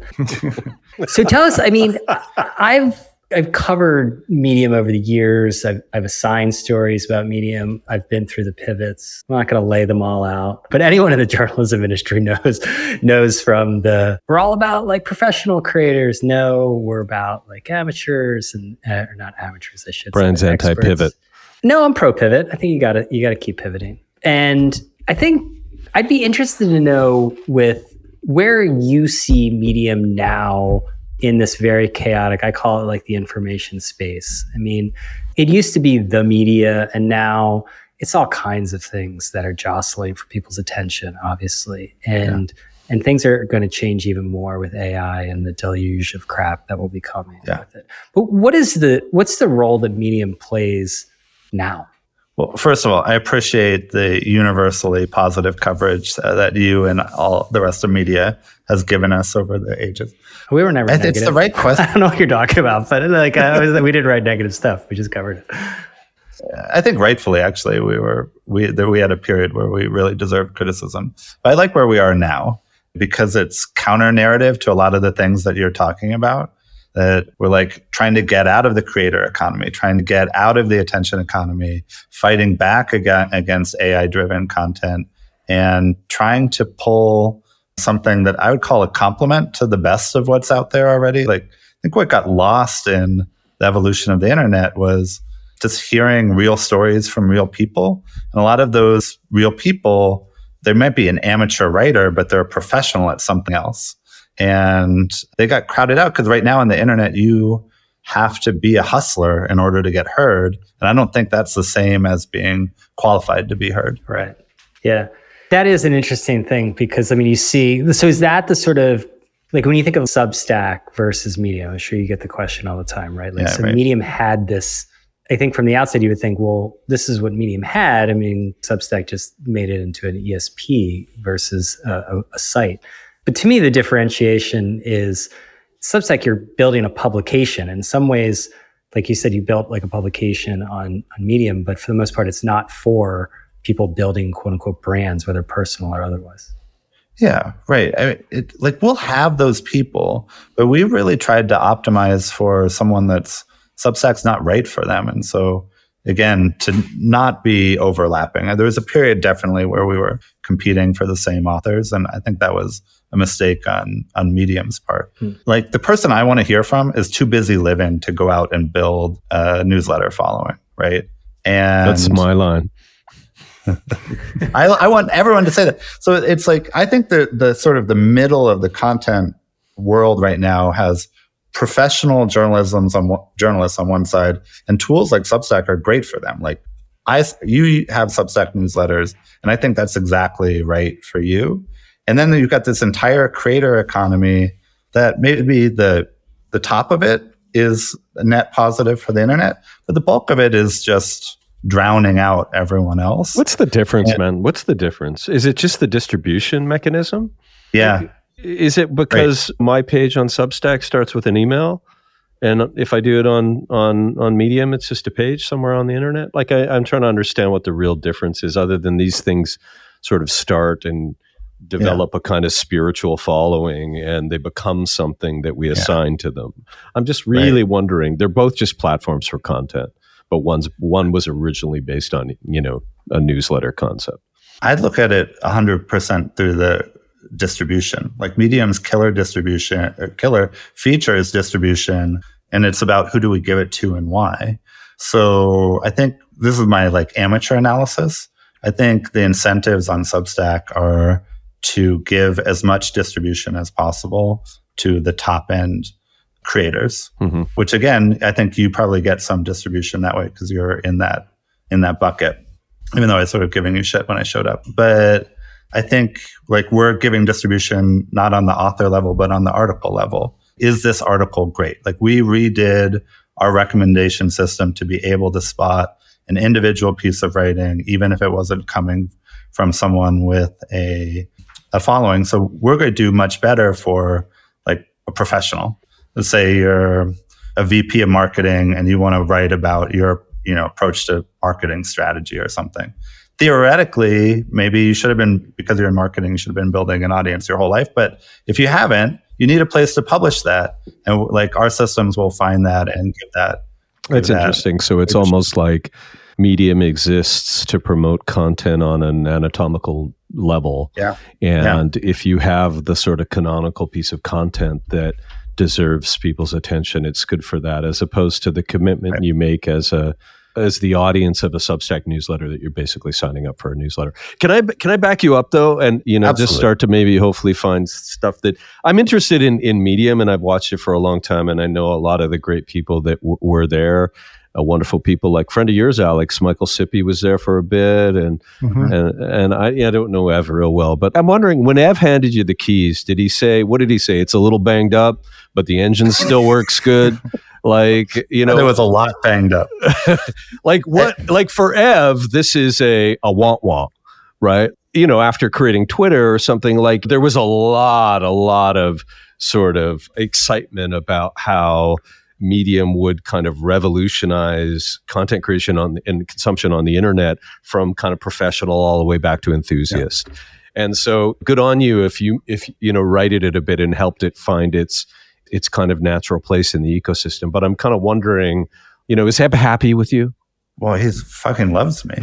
So tell us, I mean, I- I've I've covered Medium over the years. I've, I've assigned stories about Medium. I've been through the pivots. I'm not going to lay them all out, but anyone in the journalism industry knows knows from the we're all about like professional creators. No, we're about like amateurs and uh, or not amateurs. I should Brian's say experts. anti-pivot. No, I'm pro pivot. I think you got to you got to keep pivoting. And I think I'd be interested to know with where you see Medium now in this very chaotic, I call it like the information space. I mean, it used to be the media, and now it's all kinds of things that are jostling for people's attention, obviously. And yeah. and things are going to change even more with A I and the deluge of crap that will be coming Yeah. with it. But what is the what's the role that Medium plays now? Well, first of all, I appreciate the universally positive coverage that you and all the rest of media has given us over the ages. We were never I, negative. It's the right question. I don't know what you're talking about, but like I was, we did write negative stuff. We just covered it. I think rightfully, actually, we were we there, we had a period where we really deserved criticism. But I like where we are now because it's counter narrative to a lot of the things that you're talking about. That we're like trying to get out of the creator economy, trying to get out of the attention economy, fighting back again against A I-driven content, and trying to pull something that I would call a complement to the best of what's out there already. Like, I think what got lost in the evolution of the internet was just hearing real stories from real people. And a lot of those real people, they might be an amateur writer, but they're a professional at something else. And they got crowded out because right now on the internet, you have to be a hustler in order to get heard. And I don't think that's the same as being qualified to be heard. Right. Yeah. That is an interesting thing because, I mean, you see, so is that the sort of, like when you think of Substack versus Medium, I'm sure you get the question all the time, right? Like, Yeah, so right. Medium had this, I think from the outside, you would think, well, this is what Medium had. I mean, Substack just made it into an E S P versus a, a, a site. But to me, the differentiation is Substack, you're building a publication. In some ways, like you said, you built like a publication on, on Medium, but for the most part, it's not for people building quote unquote brands, whether personal or otherwise. Yeah, right. I mean, it, like we'll have those people, but we really tried to optimize for someone that's Substack's not right for them. And so again, to not be overlapping. There was a period definitely where we were competing for the same authors. And I think that was a mistake on, on Medium's part. Hmm. Like the person I want to hear from is too busy living to go out and build a newsletter following, right? And that's my line. I, I want everyone to say that. So it's like, I think the the sort of the middle of the content world right now has professional journalism on journalists on one side, and tools like Substack are great for them. Like I, you have Substack newsletters, and I think that's exactly right for you. And then you've got this entire creator economy that maybe the the top of it is a net positive for the internet, but the bulk of it is just drowning out everyone else. What's the difference, and, man? What's the difference? Is it just the distribution mechanism? Yeah. Like, is it because right. my page on Substack starts with an email, and if I do it on on on Medium, it's just a page somewhere on the internet? Like I, I'm trying to understand what the real difference is, other than these things sort of start and develop yeah. a kind of spiritual following, and they become something that we assign yeah. to them. I'm just really right. wondering. They're both just platforms for content, but one's one was originally based on, you know, a newsletter concept. I'd look at it one hundred percent through the distribution. Like Medium's killer distribution, or killer feature is distribution, and it's about who do we give it to and why. So I think this is my like amateur analysis. I think the incentives on Substack are to give as much distribution as possible to the top end creators, mm-hmm. which again, I think you probably get some distribution that way because you're in that in that bucket, even though I was sort of giving you shit when I showed up. But I think like we're giving distribution not on the author level, but on the article level. Is this article great? Like we redid our recommendation system to be able to spot an individual piece of writing, even if it wasn't coming from someone with a, a following. So we're going to do much better for like a professional. Let's say you're a V P of marketing and you want to write about your, you know, approach to marketing strategy or something. Theoretically, maybe you should have been, because you're in marketing, you should have been building an audience your whole life. But if you haven't, you need a place to publish that. And like our systems will find that and give that. That's give interesting. That. So it's almost like Medium exists to promote content on an anatomical level. Yeah. And yeah. if you have the sort of canonical piece of content that deserves people's attention, it's good for that, as opposed to the commitment right. you make as a as the audience of a Substack newsletter that you're basically signing up for a newsletter. Can I can I back you up though, and you know Absolutely. just start to maybe hopefully find stuff that I'm interested in in Medium, and I've watched it for a long time, and I know a lot of the great people that w- were there. Uh, wonderful people like friend of yours, Alex, Michael Sippy was there for a bit, and mm-hmm. and and I, I don't know Ev real well, but I'm wondering, when Ev handed you the keys, did he say, what did he say? It's a little banged up, but the engine still works good. Like, you know, there was a lot banged up. like what, like for Ev, this is a, a want want, right? You know, after creating Twitter or something, like there was a lot, a lot of sort of excitement about how Medium would kind of revolutionize content creation on and consumption on the internet from kind of professional all the way back to enthusiast. Yeah. And so good on you if you, if, you know, righted it a bit and helped it find its, its kind of natural place in the ecosystem. But I'm kind of wondering, you know, is Eb happy with you? Well, he fucking loves me.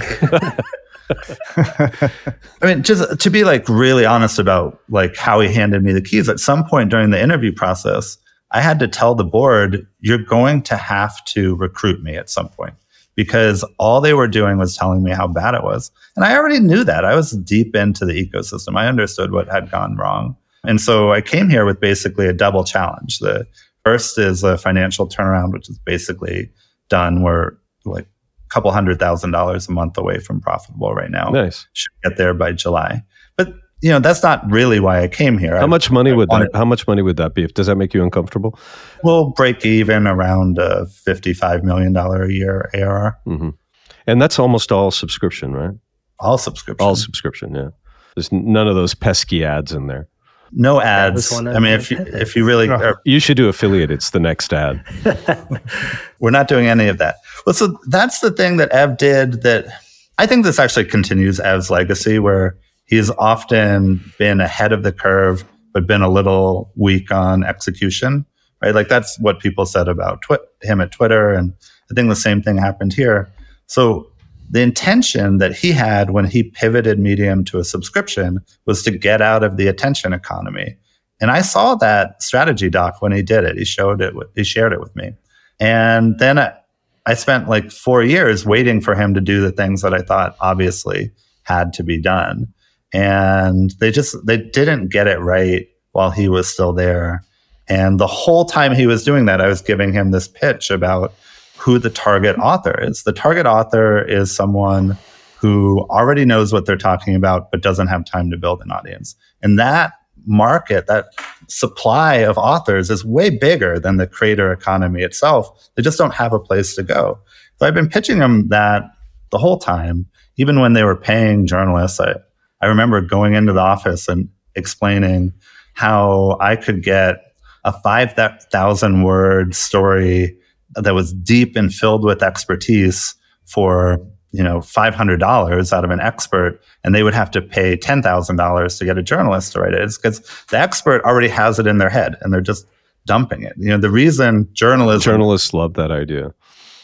I mean, just to be like really honest about like how he handed me the keys, at some point during the interview process, I had to tell the board, you're going to have to recruit me at some point, because all they were doing was telling me how bad it was. And I already knew that. I was deep into the ecosystem. I understood what had gone wrong. And so I came here with basically a double challenge. The first is a financial turnaround, which is basically done. We're like a couple hundred thousand dollars a month away from profitable right now. Nice. Should get there by July. But you know, that's not really why I came here. How I, much money I would wanted, that, how much money would that be? Does that make you uncomfortable? We'll break even around a fifty-five million dollars a year A R R. Mm-hmm. And that's almost all subscription, right? All subscription. All subscription, yeah. There's none of those pesky ads in there. No ads. I mean, if you, if you really... Are, you should do affiliate. It's the next ad. We're not doing any of that. Well, so that's the thing that Ev did that... I think this actually continues Ev's legacy, where he's often been ahead of the curve, but been a little weak on execution, right? Like that's what people said about twi- him at Twitter. And I think the same thing happened here. So the intention that he had when he pivoted Medium to a subscription was to get out of the attention economy. And I saw that strategy doc when he did it. He showed it, with, he shared it with me. And then I, I spent like four years waiting for him to do the things that I thought obviously had to be done. And they just, they didn't get it right while he was still there. And the whole time he was doing that, I was giving him this pitch about who the target author is. The target author is someone who already knows what they're talking about, but doesn't have time to build an audience. And that market, that supply of authors is way bigger than the creator economy itself. They just don't have a place to go. So I've been pitching them that the whole time, even when they were paying journalists. I, I remember going into the office and explaining how I could get a five thousand word story that was deep and filled with expertise for, you know, five hundred dollars out of an expert, and they would have to pay ten thousand dollars to get a journalist to write it. It's because the expert already has it in their head and they're just dumping it. You know, the reason journalism... Journalists love that idea.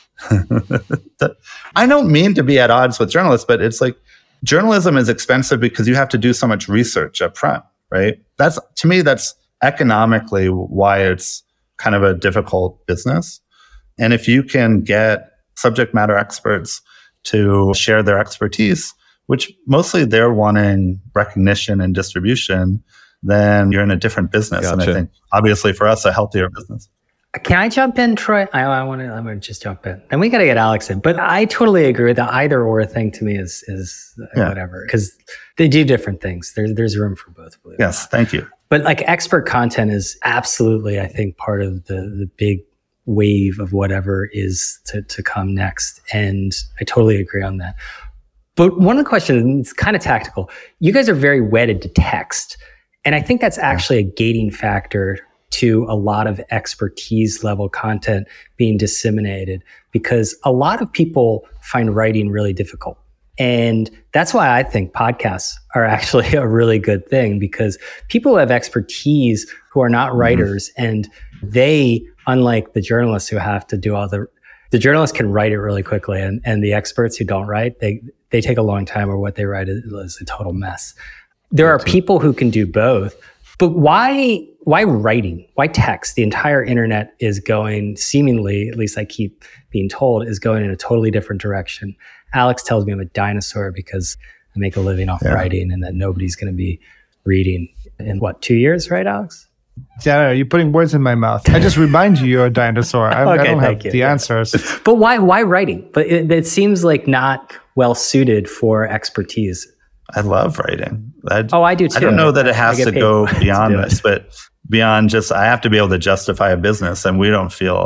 I don't mean to be at odds with journalists, but it's like journalism is expensive because you have to do so much research up front, right? That's, to me, that's economically why it's kind of a difficult business. And if you can get subject matter experts to share their expertise, which mostly they're wanting recognition and distribution, then you're in a different business. Gotcha. And I think, obviously, for us, a healthier business. Can I jump in, Troy? I, I want to. I'm going to just jump in, and we got to get Alex in. But I totally agree with the either or thing. To me, is is yeah. whatever, because they do different things. There's there's room for both. Yes, thank you. But like expert content is absolutely, I think, part of the the big wave of whatever is to, to come next. And I totally agree on that. But one of the questions, it's kind of tactical. You guys are very wedded to text. And I think that's actually a gating factor to a lot of expertise level content being disseminated, because a lot of people find writing really difficult. And that's why I think podcasts are actually a really good thing, because people have expertise who are not writers, mm-hmm. and they, unlike the journalists who have to do all the, the journalists can write it really quickly, and, and the experts who don't write, they, they take a long time, or what they write is, is a total mess. There are people who can do both, but why, why writing? Why text? The entire internet is going, seemingly, at least I keep being told, is going in a totally different direction. Alex tells me I'm a dinosaur because I make a living off yeah. writing, and that nobody's going to be reading in what, two years, right, Alex? Yeah, you're putting words in my mouth. I just remind you you're a dinosaur. I, okay, I don't have you. the answers. But why why writing? But it, it seems like not well suited for expertise. I love writing. I, oh, I do too. I don't know that it has to go beyond this, but beyond just, I have to be able to justify a business, and we don't feel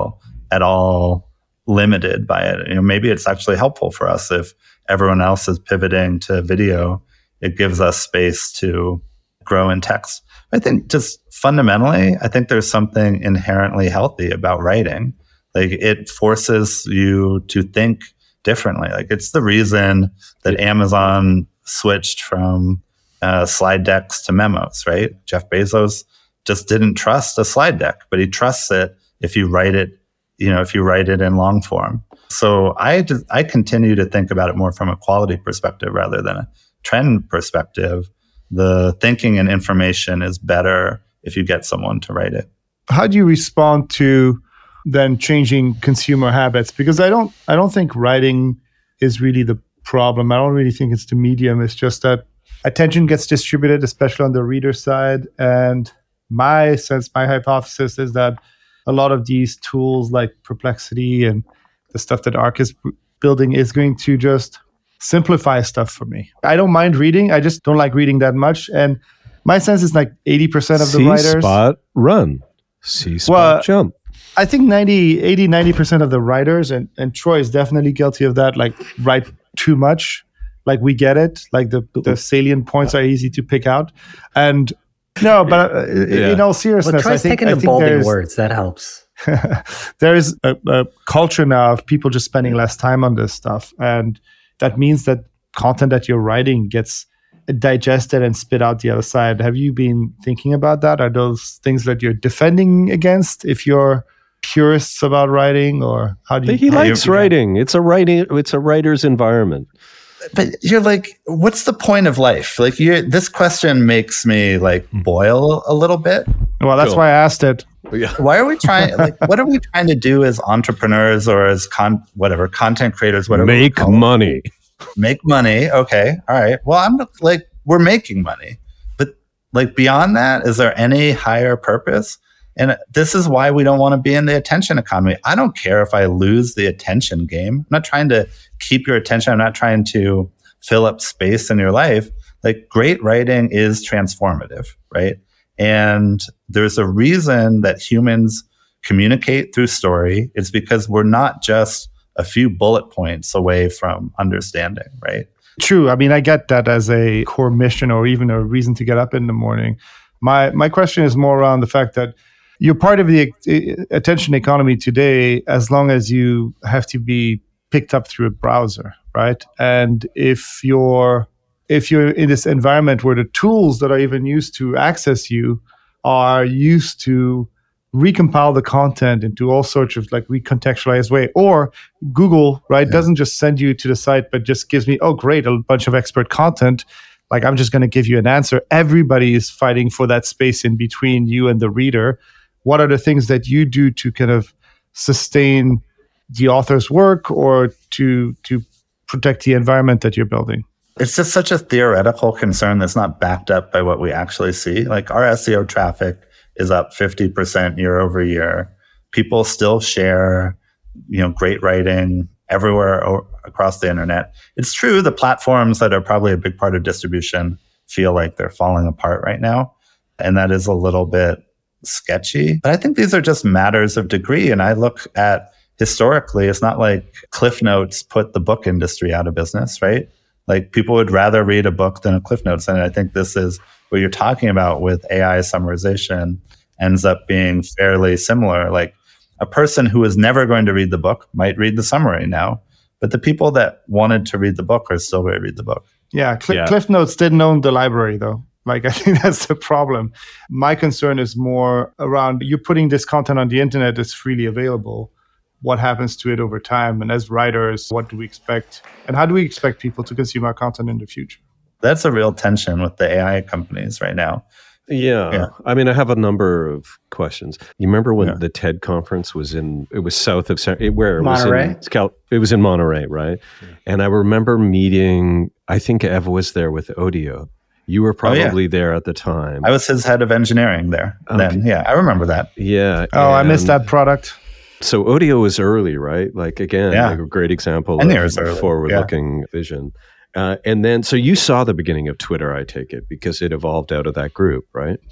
at all limited by it. You know, maybe it's actually helpful for us if everyone else is pivoting to video. It gives us space to grow in text. I think just fundamentally, I think there's something inherently healthy about writing. Like it forces you to think differently. Like it's the reason that Amazon switched from uh, slide decks to memos, right? Jeff Bezos just didn't trust a slide deck, but he trusts it if you write it, you know, if you write it in long form. So I just, I continue to think about it more from a quality perspective rather than a trend perspective. The thinking and information is better if you get someone to write it. How do you respond to then changing consumer habits? Because I don't I don't think writing is really the problem. I don't really think it's the medium. It's just that attention gets distributed, especially on the reader side. And my sense, my hypothesis is that a lot of these tools like Perplexity and the stuff that Arc is building is going to just simplify stuff for me. I don't mind reading. I just don't like reading that much. And my sense is like eighty percent of the C writers... spot run. C spot well, jump. I think ninety, eighty, ninety percent of the writers, and, and Troy is definitely guilty of that, like write too much. Like we get it. Like the, the salient points are easy to pick out. And no, but uh, yeah. in all seriousness, well, Troy's I think, taking I the think bolding words. That helps. There is a, a culture now of people just spending less time on this stuff. And that means that content that you're writing gets digested and spit out the other side. Have you been thinking about that? Are those things that you're defending against if you're curious about writing, or how do you? He likes writing. It's a writing. It's a writer's environment. But you're like, what's the point of life? Like, you this question makes me like boil a little bit. Well, that's cool. why I asked it. Yeah. Why are we trying? Like, what are we trying to do as entrepreneurs or as con whatever content creators? Whatever. Make money. Make money. Okay. All right. Well, I'm like, we're making money, but like beyond that, is there any higher purpose? And this is why we don't want to be in the attention economy. I don't care if I lose the attention game. I'm not trying to keep your attention. I'm not trying to fill up space in your life. Like, great writing is transformative, right? And there's a reason that humans communicate through story. It's because we're not just a few bullet points away from understanding, right? True. I mean, I get that as a core mission or even a reason to get up in the morning. My my question is more around the fact that you're part of the attention economy today as long as you have to be picked up through a browser, right? And if you're if you're in this environment where the tools that are even used to access you are used to recompile the content into all sorts of like recontextualized way, or Google, right, yeah. doesn't just send you to the site, but just gives me, oh, great, a bunch of expert content. Like, I'm just going to give you an answer. Everybody is fighting for that space in between you and the reader. What are the things that you do to kind of sustain the author's work or to to protect the environment that you're building? It's just such a theoretical concern that's not backed up by what we actually see. Like, our S E O traffic is up fifty percent year over year. People still share, you know, great writing everywhere o- across the internet. It's true, the platforms that are probably a big part of distribution feel like they're falling apart right now. And that is a little bit sketchy. But I think these are just matters of degree. And I look at historically, it's not like Cliff Notes put the book industry out of business, right? Like, people would rather read a book than a Cliff Notes. And I think this is what you're talking about with A I summarization ends up being fairly similar. Like, a person who is never going to read the book might read the summary now, but the people that wanted to read the book are still going to read the book. Yeah, Cl- yeah. Cliff Notes didn't own the library, though. Like, I think that's the problem. My concern is more around you putting this content on the internet that's freely available. What happens to it over time? And as writers, what do we expect? And how do we expect people to consume our content in the future? That's a real tension with the A I companies right now. Yeah. yeah. I mean, I have a number of questions. You remember when yeah. the TED conference was in, it was south of, where? It Monterey? Was in, Cal, it was in Monterey, right? Yeah. And I remember meeting, I think Ev was there with Odeo. You were probably oh, yeah. there at the time. I was his head of engineering there okay. then. Yeah, I remember that. Yeah. Oh, I missed that product. So Odeo was early, right? Like, again, yeah. like a great example and of forward-looking yeah. vision. Uh, and then, so you saw the beginning of Twitter, I take it, because it evolved out of that group, right?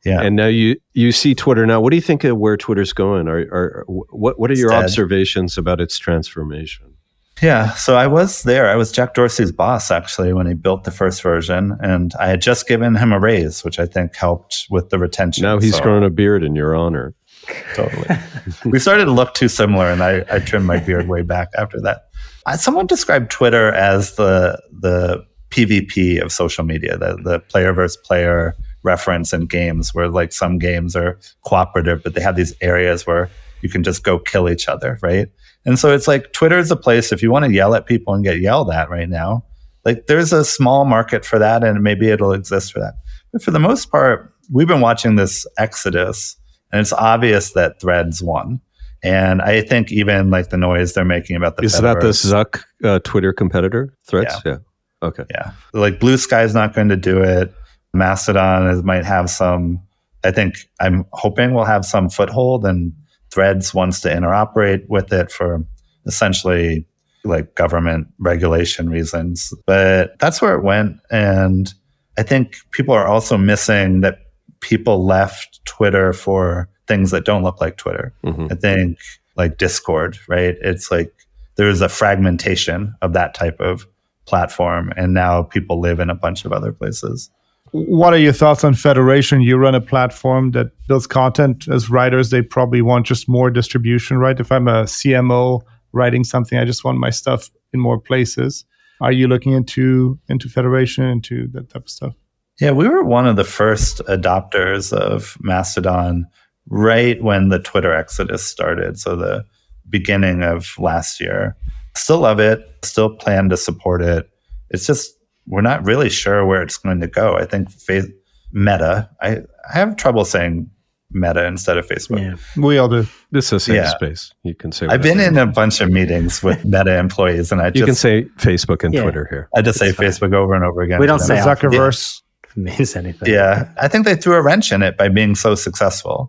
Yeah. And now you you see Twitter now. What do you think of where Twitter's going? Are, are what what are your It's dead. observations about its transformation? Yeah, so I was there. I was Jack Dorsey's boss, actually, when he built the first version. And I had just given him a raise, which I think helped with the retention. Now he's so, grown a beard in your honor. Totally. We started to look too similar, and I, I trimmed my beard way back after that. I, someone described Twitter as the the P V P of social media, the, the player versus player reference in games, where like some games are cooperative, but they have these areas where you can just go kill each other, right? And so it's like Twitter is a place, if you want to yell at people and get yelled at right now, like there's a small market for that, and maybe it'll exist for that. But for the most part, we've been watching this exodus, and it's obvious that Threads won. And I think even like the noise they're making about the Is Fediverse, that the Zuck uh, Twitter competitor, Threads? Yeah. yeah. Okay. Yeah. Like Blue Sky's not going to do it. Mastodon is, might have some, I think, I'm hoping we'll have some foothold, and Threads wants to interoperate with it for essentially like government regulation reasons. But that's where it went. And I think people are also missing that people left Twitter for things that don't look like Twitter. Mm-hmm. I think like Discord, right? It's like there's a fragmentation of that type of platform, and now people live in a bunch of other places. What are your thoughts on Federation? You run a platform that builds content. As writers, they probably want just more distribution, right? If I'm a C M O writing something, I just want my stuff in more places. Are you looking into into Federation, into that type of stuff? Yeah, we were one of the first adopters of Mastodon right when the Twitter exodus started. So the beginning of last year. Still love it. Still plan to support it. It's just, we're not really sure where it's going to go. I think fa- Meta, I, I have trouble saying Meta instead of Facebook. Yeah, we all do. This is a safe Yeah. space. You can say I've been whatever. in a bunch of meetings with Meta employees, and I You just can say Facebook and Yeah. Twitter here. I just say It's fine. Facebook over and over again. We don't to say them. Zuckerverse. means anything. Yeah, I think they threw a wrench in it by being so successful,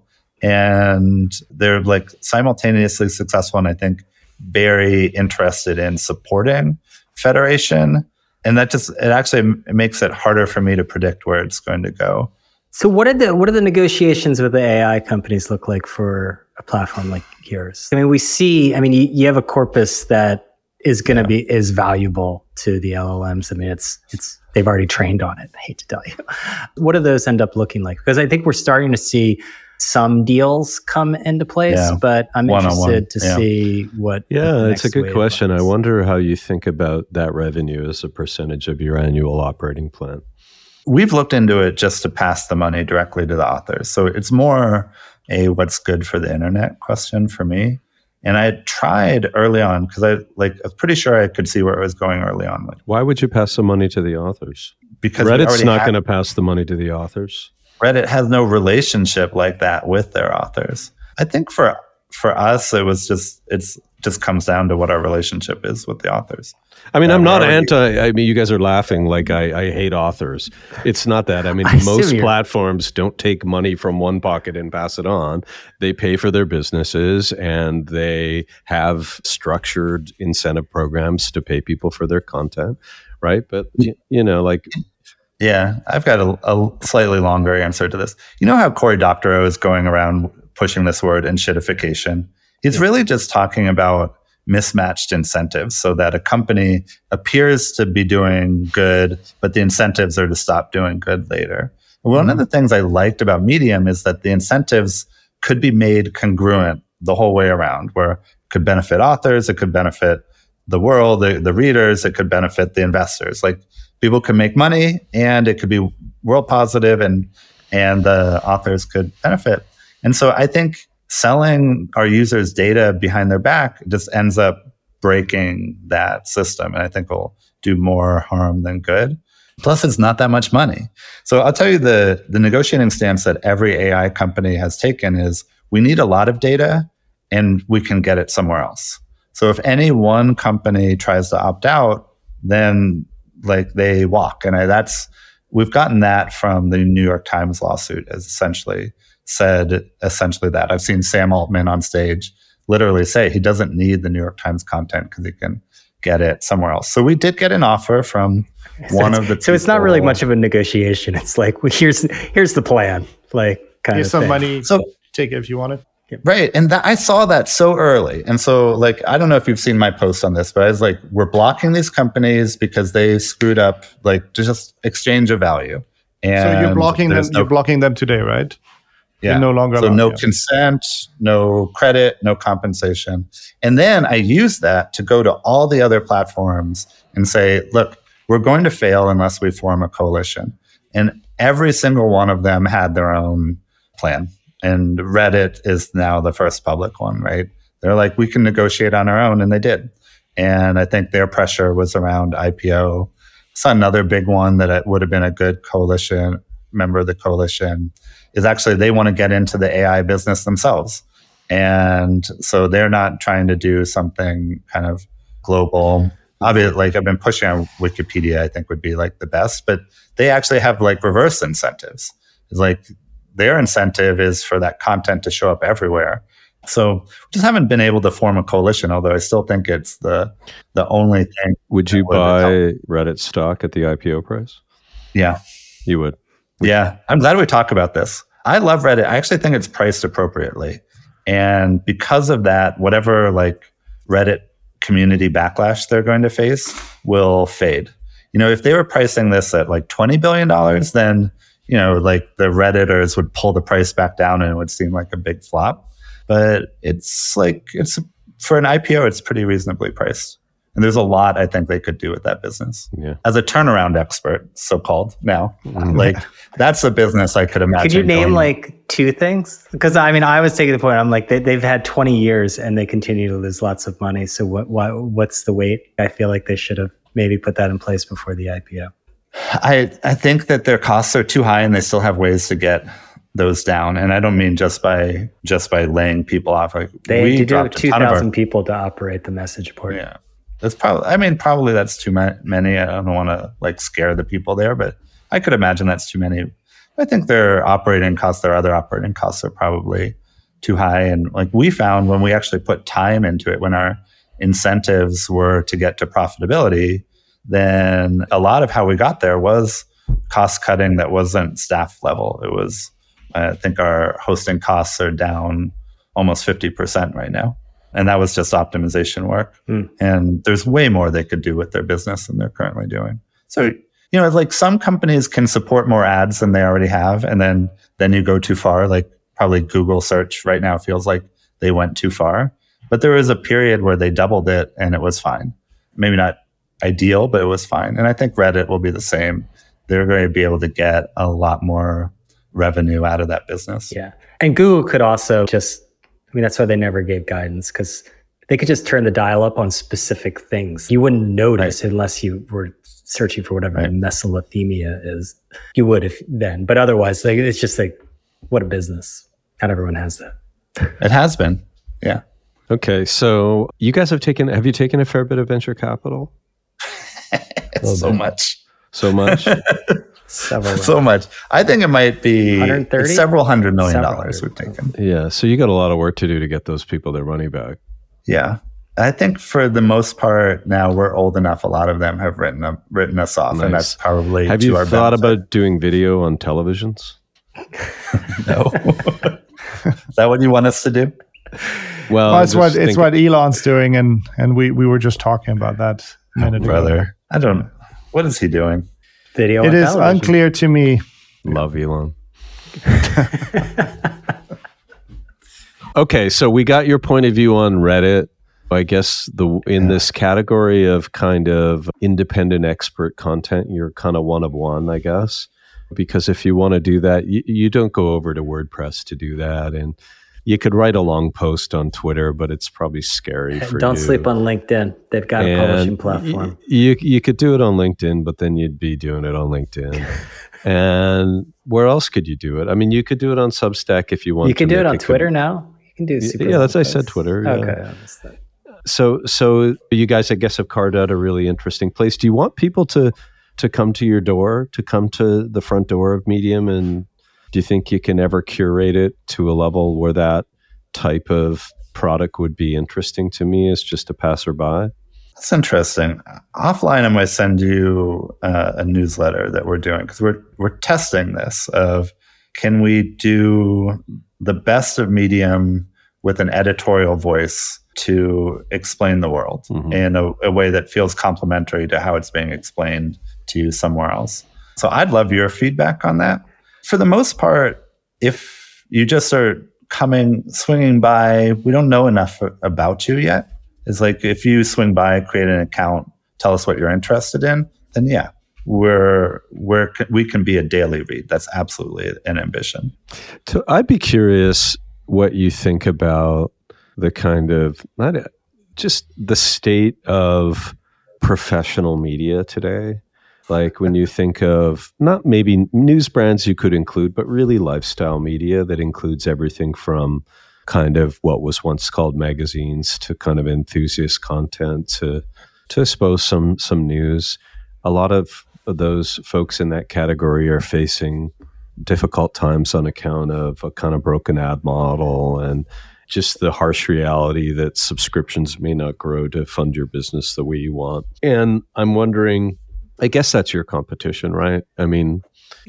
and they're like simultaneously successful, and I think very interested in supporting Federation. And that just, it actually it makes it harder for me to predict where it's going to go. So what are the what are the negotiations with the A I companies look like for a platform like yours? I mean, we see, I mean, you, you have a corpus that is going to Yeah. be is valuable to the L L Ms. I mean, it's it's they've already trained on it. I hate to tell you. What do those end up looking like? Because I think we're starting to see some deals come into place, Yeah. but I'm One-on-one, interested to yeah. see what. Yeah, the it's a next good wave question. I looks. wonder how you think about that revenue as a percentage of your annual operating plan. We've looked into it just to pass the money directly to the authors. So it's more a what's good for the internet question for me. And I tried early on because I like I was pretty sure I could see where it was going early on. Like, Why would you pass the money to the authors? because we Reddit's already not have- going to pass the money to the authors. Reddit has no relationship like that with their authors. I think for for us, it was just it's just comes down to what our relationship is with the authors. I mean, Yeah, I'm we're not already- anti. I mean, you guys are laughing like I, I hate authors. It's not that. I mean, I assume most you're- platforms don't take money from one pocket and pass it on. They pay for their businesses, and they have structured incentive programs to pay people for their content, right? But y- you know, like Yeah, I've got a, a slightly longer answer to this. You know how Cory Doctorow is going around pushing this word enshittification? He's really just talking about mismatched incentives so that a company appears to be doing good, but the incentives are to stop doing good later. One of the things I liked about Medium is that the incentives could be made congruent the whole way around, where it could benefit authors, it could benefit the world, the, the readers, it could benefit the investors. Like people could make money, and it could be world positive, and and the authors could benefit. And so I think selling our users data behind their back just ends up breaking that system, and I think will do more harm than good. Plus, it's not that much money. So I'll tell you the, the negotiating stance that every A I company has taken is we need a lot of data, and we can get it somewhere else. So if any one company tries to opt out, then like they walk. And I, that's, we've gotten that from the New York Times lawsuit, as essentially said essentially that. I've seen Sam Altman on stage literally say he doesn't need the New York Times content because he can get it somewhere else. So we did get an offer from So one it's- of the So it's not really people- much of a negotiation. It's like, well, here's here's the plan. Like, kind Here's of some thing. money. So Take it if you want it. right. And that, I saw that so early. And so, like, I don't know if you've seen my post on this, but I was like, we're blocking these companies because they screwed up, like, just exchange of value. And So you're blocking them. there's no- You're blocking them today, right? yeah. You're no longer. So allowed, no yeah. consent, no credit, no compensation. And then I use that to go to all the other platforms and say, look, we're going to fail unless we form a coalition. And every single one of them had their own plan. And Reddit is now the first public one, right? They're like, we can negotiate on our own, and they did. And I think their pressure was around I P O. So another big one that it would have been a good coalition, member of the coalition, is actually they want to get into the A I business themselves. And so they're not trying to do something kind of global. Obviously, like I've been pushing on Wikipedia, I think would be like the best, but they actually have like reverse incentives. It's like their incentive is for that content to show up everywhere. So we just haven't been able to form a coalition, although I still think it's the the only thing. Would you that would buy help. Reddit stock at the I P O price? Yeah. You would. Yeah. I'm glad we talk about this. I love Reddit. I actually think it's priced appropriately. And because of that, whatever like Reddit community backlash they're going to face will fade. You know, if they were pricing this at like twenty billion dollars, then, you know, like the Redditors would pull the price back down and it would seem like a big flop. But it's like, it's for an I P O, it's pretty reasonably priced. And there's a lot I think they could do with that business. Yeah. As a turnaround expert, so-called now, like that's a business I could imagine. Could you name going- like two things? Because I mean, I was taking the point. I'm like, they, they've had twenty years and they continue to lose lots of money. So what, what, what's the wait? I feel like they should have maybe put that in place before the I P O. I, I think that their costs are too high and they still have ways to get those down. And I don't mean just by just by laying people off. Like They we had to do dropped a two ton of our- thousand people to operate the message board. Yeah. That's probably, I mean, probably that's too ma- many. I don't want to like scare the people there, but I could imagine that's too many. I think their operating costs, their other operating costs are probably too high. And like we found when we actually put time into it, when our incentives were to get to profitability, then a lot of how we got there was cost cutting that wasn't staff level. It was, I think our hosting costs are down almost fifty percent right now. And that was just optimization work. Mm. And there's way more they could do with their business than they're currently doing. So, you know, like some companies can support more ads than they already have. And then, then you go too far. Like probably Google search right now feels like they went too far. But there was a period where they doubled it and it was fine. Maybe not ideal, but it was fine. And I think Reddit will be the same. They're going to be able to get a lot more revenue out of that business. Yeah. And Google could also just, I mean, that's why they never gave guidance, because they could just turn the dial up on specific things. You wouldn't notice right. unless you were searching for whatever right. mesothelioma is. You would if then, but otherwise, like, it's just like, what a business. Not everyone has that. It has been. Yeah. Okay. So you guys have taken, have you taken a fair bit of venture capital? so bit. much. So much? Several. So much. I think it might be one hundred thirty? several hundred million Several dollars hundred. we've taken. Yeah. So you got a lot of work to do to get those people their money back. Yeah. I think for the most part now we're old enough. A lot of them have written up, written us off, Nice. and that's probably Have to you our thought benefit. about doing video on televisions? No. Is that what you want us to do? Well, Well, it's I'm what just it's thinking- what Elon's doing, and and we we were just talking about that a minute ago. Brother, I don't. What is he doing? Video It on is television. unclear to me. Love Elon. Okay, so we got your point of view on Reddit. I guess the in this category of kind of independent expert content, you're kind of one of one, I guess. Because if you want to do that, you, you don't go over to WordPress to do that. And you could write a long post on Twitter, but it's probably scary for Don't you. sleep on LinkedIn. They've got a And publishing platform. y- You, you could do it on LinkedIn, but then you'd be doing it on LinkedIn. And where else could you do it? I mean, you could do it on Substack if you want. You can to do it make on com- Twitter now. You can do super Yeah, that's long I said posts. Twitter. Yeah. Okay. I understand. So, so you guys, I guess, have carved out a really interesting place. Do you want people to to come to your door, to come to the front door of Medium, and do you think you can ever curate it to a level where that type of product would be interesting to me as just a passerby? That's interesting. Offline, I might send you uh, a newsletter that we're doing because we're we're testing this. Of can we do the best of Medium with an editorial voice to explain the world mm-hmm. in a, a way that feels complementary to how it's being explained to you somewhere else. So I'd love your feedback on that. For the most part, if you just are coming, swinging by, we don't know enough about you yet. It's like if you swing by, create an account, tell us what you're interested in, then yeah, we're, we're, we can be a daily read. That's absolutely an ambition. So I'd be curious what you think about the kind of, not just the state of professional media today. Like when you think of not maybe news brands you could include, but really lifestyle media that includes everything from kind of what was once called magazines to kind of enthusiast content to, to I suppose some, some news. A lot of those folks in that category are facing difficult times on account of a kind of broken ad model and just the harsh reality that subscriptions may not grow to fund your business the way you want. And I'm wondering, I guess that's your competition, right? I mean,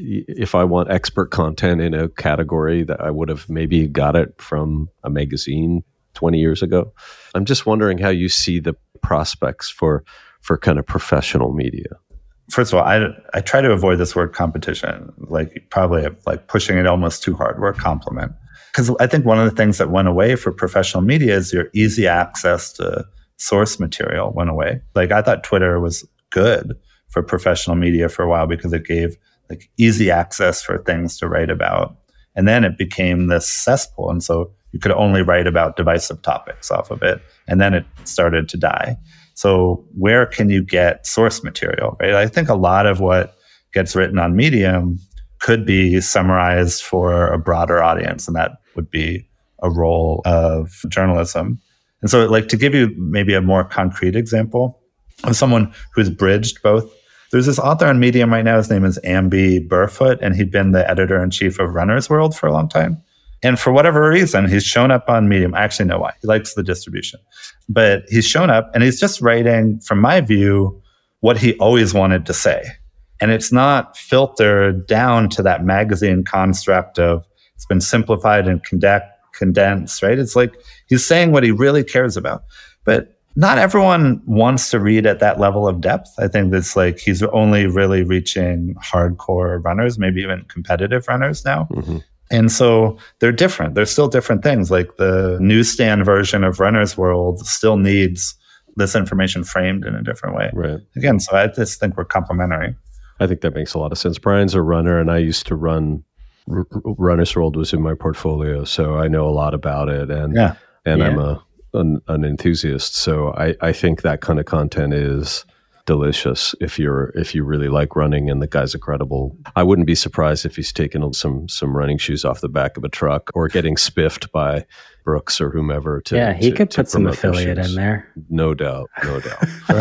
if I want expert content in a category that I would have maybe got it from a magazine twenty years ago. I'm just wondering how you see the prospects for for kind of professional media. First of all, I, I try to avoid this word competition, like probably like pushing it almost too hard. We're a complement. Because I think one of the things that went away for professional media is your easy access to source material went away. Like I thought Twitter was good for professional media for a while because it gave like easy access for things to write about. And then it became this cesspool. And so you could only write about divisive topics off of it. And then it started to die. So where can you get source material, right? I think a lot of what gets written on Medium could be summarized for a broader audience, and that would be a role of journalism. And so like to give you maybe a more concrete example of someone who's bridged both, there's this author on Medium right now, his name is Amby Burfoot, and he'd been the editor-in-chief of Runner's World for a long time. And for whatever reason, he's shown up on Medium. I actually know why. He likes the distribution. But he's shown up and he's just writing, from my view, what he always wanted to say. And it's not filtered down to that magazine construct of it's been simplified and conde- condensed, right? It's like he's saying what he really cares about. But not everyone wants to read at that level of depth. I think that's like he's only really reaching hardcore runners, maybe even competitive runners now. Mm-hmm. And so they're different. They're still different things. Like the newsstand version of Runner's World still needs this information framed in a different way. Right. Again, so I just think we're complementary. I think that makes a lot of sense. Brian's a runner, and I used to run. R- Runner's World was in my portfolio, so I know a lot about it. And yeah. and yeah. I'm a an, an enthusiast, so I, I think that kind of content is delicious if you're if you really like running, and the guy's incredible. I wouldn't be surprised if he's taking some some running shoes off the back of a truck or getting spiffed by Brooks or whomever. To, yeah, he to, could to put some affiliate in there. No doubt, no doubt.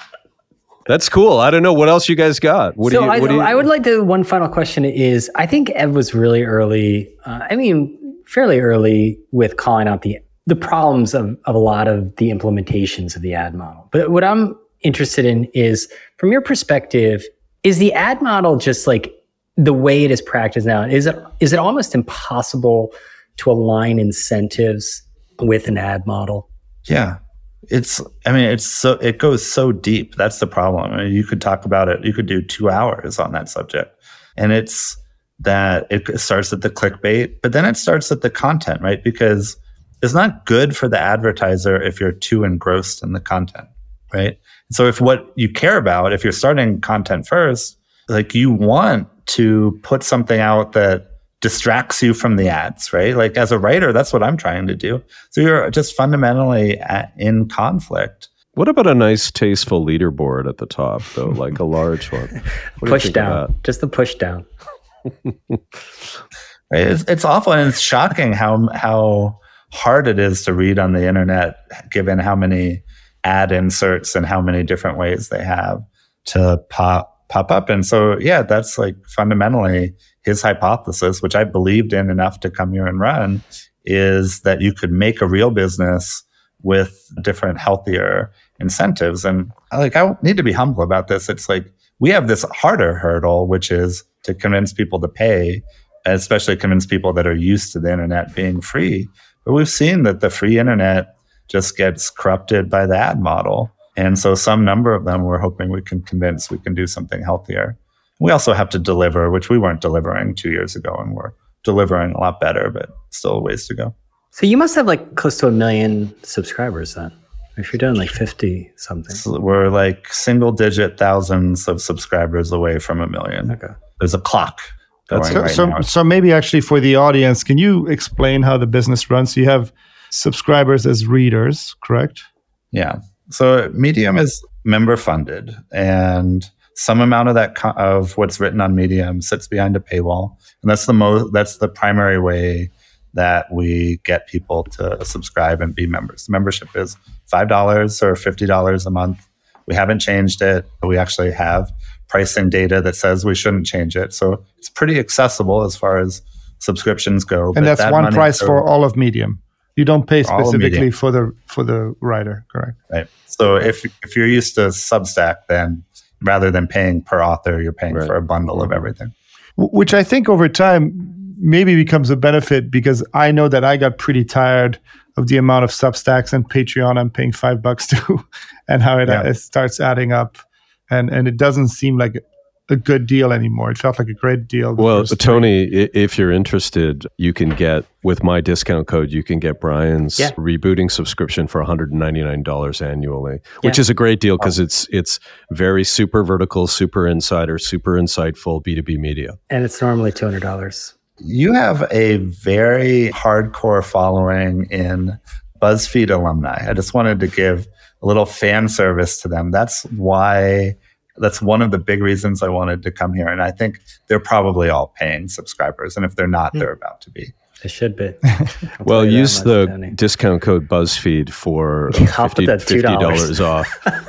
That's cool. I don't know what else you guys got. What so do you, I, what do you, I would like to. One final question is: I think Ev was really early. Uh, I mean, fairly early with calling out the the problems of of a lot of the implementations of the ad model. But what I'm interested in is, from your perspective, is the ad model just like the way it is practiced now? Is it is it almost impossible to align incentives with an ad model? Yeah, it's. I mean, it's so it goes so deep. That's the problem. I mean, you could talk about it. You could do two hours on that subject, and it's that it starts at the clickbait, but then it starts at the content, right? Because it's not good for the advertiser if you're too engrossed in the content, right? So if what you care about, if you're starting content first, like you want to put something out that distracts you from the ads, right? Like as a writer, that's what I'm trying to do. So you're just fundamentally at, in conflict. What about a nice, tasteful leaderboard at the top, though, like a large one? Push down, just the push down. Right? It's, it's awful, and it's shocking how how hard it is to read on the internet, given how many ad inserts and how many different ways they have to pop pop up. And so, yeah, that's like fundamentally his hypothesis, which I believed in enough to come here and run, is that you could make a real business with different, healthier incentives. And like, I need to be humble about this. It's like we have this harder hurdle, which is to convince people to pay especially convince people that are used to the internet being free. But we've seen that the free internet just gets corrupted by the ad model. And so some number of them we're hoping we can convince we can do something healthier. We also have to deliver, which we weren't delivering two years ago, and we're delivering a lot better, but still a ways to go. So you must have like close to a million subscribers then, if you're doing like fifty something. So we're like single digit thousands of subscribers away from a million. Okay. There's a clock. That's going so, right so, now. so maybe actually for the audience, can you explain how the business runs? So you have subscribers as readers, correct? Yeah. So Medium is member funded, and some amount of that co- of what's written on Medium sits behind a paywall, and that's the most that's the primary way that we get people to subscribe and be members. The membership is five dollars or fifty dollars a month. We haven't changed it. We actually have pricing data that says we shouldn't change it. So it's pretty accessible as far as subscriptions go. And that's that one money price goes- for all of Medium. You don't pay For all of specifically Medium. for the for the writer, correct? Right. So if if you're used to Substack, then rather than paying per author, you're paying Right. for a bundle of everything. W- Which I think over time maybe becomes a benefit, because I know that I got pretty tired of the amount of Substacks and Patreon I'm paying five bucks to, and how it, Yeah. it starts adding up, and and it doesn't seem like a good deal anymore. It felt like a great deal. the Well, first three. Tony, i- if you're interested, you can get, with my discount code, you can get Brian's Yeah. rebooting subscription for one hundred ninety-nine dollars annually, which Yeah. is a great deal because it's it's very super vertical, super insider, super insightful B two B media. And it's normally two hundred dollars. You have a very hardcore following in BuzzFeed alumni. I just wanted to give a little fan service to them. That's why, that's one of the big reasons I wanted to come here. And I think they're probably all paying subscribers. And if they're not, they're about to be. It should be. I'll Well, tell you that use much, the Tony. discount code BuzzFeed for You can put fifty that two dollars dollars off.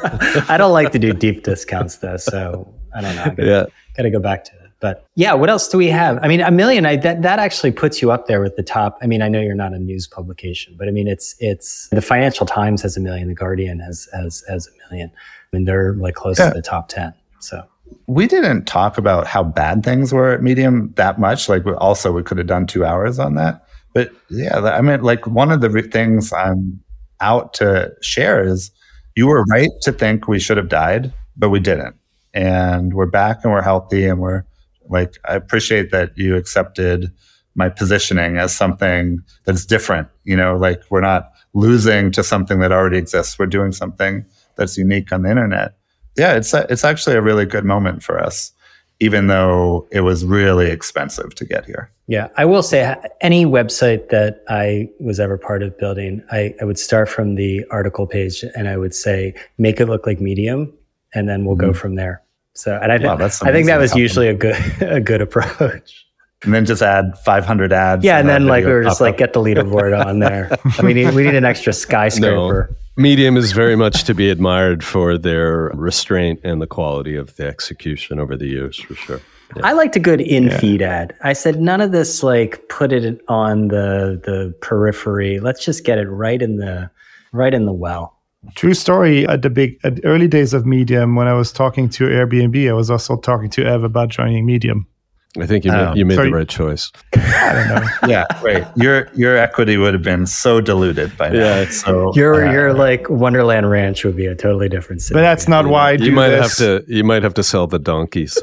I don't like to do deep discounts though, so I don't know. I gotta, Yeah. gotta go back to it. But yeah, what else do we have? I mean, a million. I, that that actually puts you up there with the top. I mean, I know you're not a news publication, but I mean, it's it's the Financial Times has a million, the Guardian has has has a million. I mean, they're like close Yeah. to the top ten. So We didn't talk about how bad things were at Medium that much. Like, we, also, we could have done two hours on that. But yeah, I mean, like, one of the re- things I'm out to share is you were right to think we should have died, but we didn't. And we're back and we're healthy, and we're like, I appreciate that you accepted my positioning as something that's different. You know, like, we're not losing to something that already exists. We're doing something that's unique on the internet. Yeah, it's a, it's actually a really good moment for us, even though it was really expensive to get here. yeah, I will say any website that I was ever part of building, I, I would start from the article page and I would say, make it look like Medium, and then we'll go from there. So, and I, Wow, that's I think that amazing. was usually a good a good approach. And then just add five hundred ads. Yeah, and that then like we video were just pop like, up. get the leaderboard on there. We need we need an extra skyscraper. No. Medium is very much to be admired for their restraint and the quality of the execution over the years, for sure. I liked a good in-feed ad. I said none of this like put it on the the periphery. Let's just get it right in the right in the well. True story. At the big, at the early days of Medium, when I was talking to Airbnb, I was also talking to Ev about joining Medium. I think you Oh. made, you made Sorry. the right choice. I don't know. Yeah, right. Your your equity would have been so diluted by now. Yeah. So Your uh, your like Wonderland Ranch would be a totally different city. But that's not why I do You might this. have to you might have to sell the donkeys.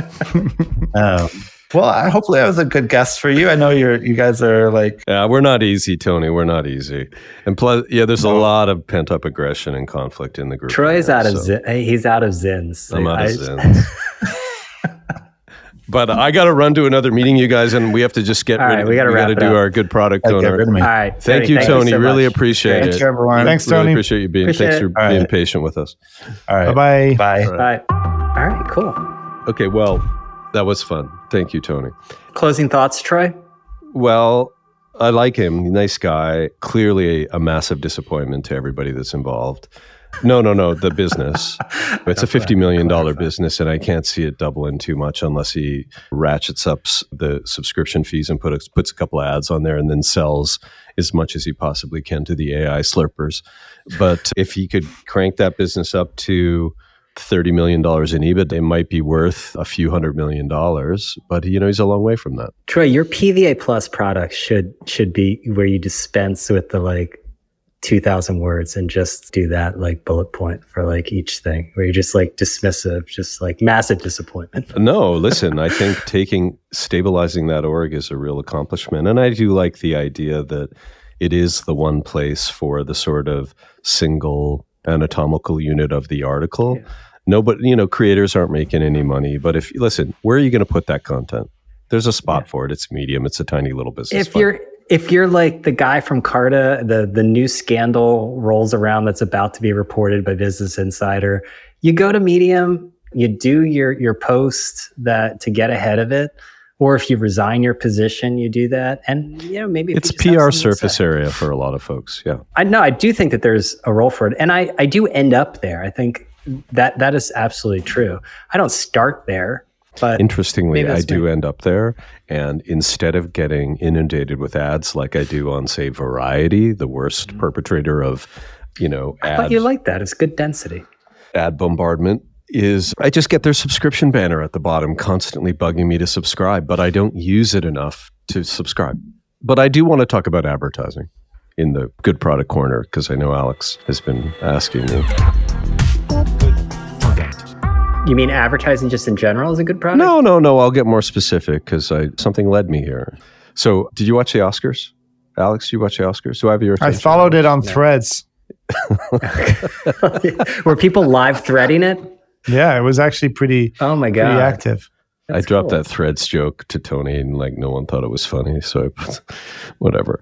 um, well, I, hopefully, I was a good guest for you. I know you're you guys are like Yeah, we're not easy, Tony. We're not easy. And plus, yeah, there's a lot of pent up aggression and conflict in the group. Troy's right out now, of so zin, he's out of zins. I'm out I- of zins. But I got to run to another meeting, you guys, and we have to just get All rid right, of we gotta we wrap got to it do up. our good product get owner. rid of me. All right. Thank you, thank Tony. so really much. appreciate Great. it. Thank you, everyone. Thanks, Really Tony. appreciate you being Appreciate thanks it. for All being right. patient with us. All right. Bye-bye. Bye. All right. All right, cool. Okay, well, that was fun. Thank you, Tony. Closing thoughts, Troy? Well, I like him. Nice guy. Clearly a massive disappointment to everybody that's involved. No, no, no. The business. It's a fifty million dollars business, and I can't see it doubling too much unless he ratchets up s- the subscription fees and put a, puts a couple of ads on there and then sells as much as he possibly can to the A I slurpers. But if he could crank that business up to thirty million dollars in EBIT. They might be worth a few hundred million dollars, but you know, he's a long way from that. Troy, your P V A Plus product should should be where you dispense with the like two thousand words and just do that like bullet point for like each thing, where you're just like dismissive, just like massive disappointment. No, listen, I think taking, stabilizing that org is a real accomplishment. And I do like the idea that it is the one place for the sort of single anatomical unit of the article. Yeah. No, but you know, creators aren't making any money. But if, listen, where are you going to put that content? There's a spot yeah. for it. It's Medium. It's a tiny little business. If you're If you're like the guy from Carta, the, the new scandal rolls around that's about to be reported by Business Insider, you go to Medium, you do your, your post that to get ahead of it. Or if you resign your position, you do that. And, you know, maybe it's P R surface area for a lot of folks. Yeah. I know. I do think that there's a role for it. And I, I do end up there. I think that that is absolutely true. I don't start there. But interestingly, I do me. end up there. And instead of getting inundated with ads like I do on, say, Variety, the worst mm-hmm. perpetrator of, you know, ad. But you like that. It's good density. Ad bombardment is I just get their subscription banner at the bottom constantly bugging me to subscribe, but I don't use it enough to subscribe. But I do want to talk about advertising in the Good Product Corner because I know Alex has been asking me. You mean advertising just in general is a good product? No, no, no. I'll get more specific because I something led me here. So, did you watch the Oscars, Alex? Did you watch the Oscars? Do I have your attention? I followed it on no. Threads. Were people live threading it? Yeah, it was actually pretty. Oh my god, pretty active. That's I dropped cool. that Threads joke to Tony, and like no one thought it was funny. So, I, whatever.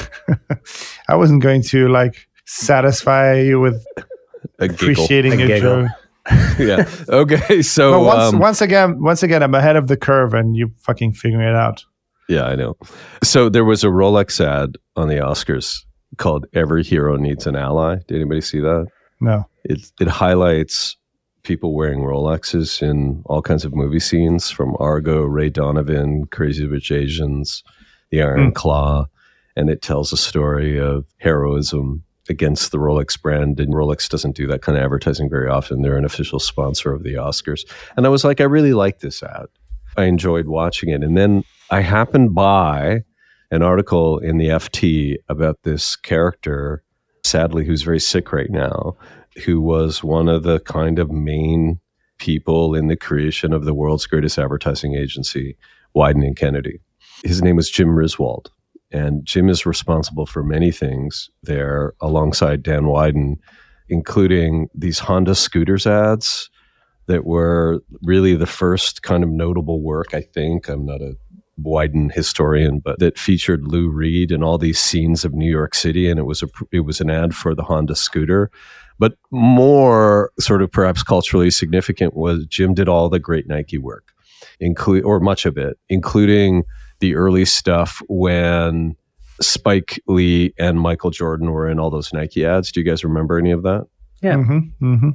I wasn't going to like satisfy you with a appreciating giggle. your joke. Yeah. Okay. So but once, um, once again, once again, I'm ahead of the curve, and you fucking figuring it out. Yeah, I know. So there was a Rolex ad on the Oscars called "Every Hero Needs an Ally." Did anybody see that? No. It it highlights people wearing Rolexes in all kinds of movie scenes, from Argo, Ray Donovan, Crazy Rich Asians, The Iron mm. Claw, and it tells a story of heroism against the Rolex brand, and Rolex doesn't do that kind of advertising very often. They're an official sponsor of the Oscars. And I was like, I really like this ad. I enjoyed watching it. And then I happened by an article in the F T about this character, sadly, who's very sick right now, who was one of the kind of main people in the creation of the world's greatest advertising agency, Wieden and Kennedy. His name was Jim Riswold. And Jim is responsible for many things there alongside Dan Wieden, including these Honda scooters ads that were really the first kind of notable work, I think. I'm not a Wieden historian, but that featured Lou Reed and all these scenes of New York City. And it was a, it was an ad for the Honda scooter. But more sort of perhaps culturally significant was Jim did all the great Nike work, include or much of it, including the early stuff when Spike Lee and Michael Jordan were in all those Nike ads. Do you guys remember any of that? Yeah. Mm-hmm, mm-hmm.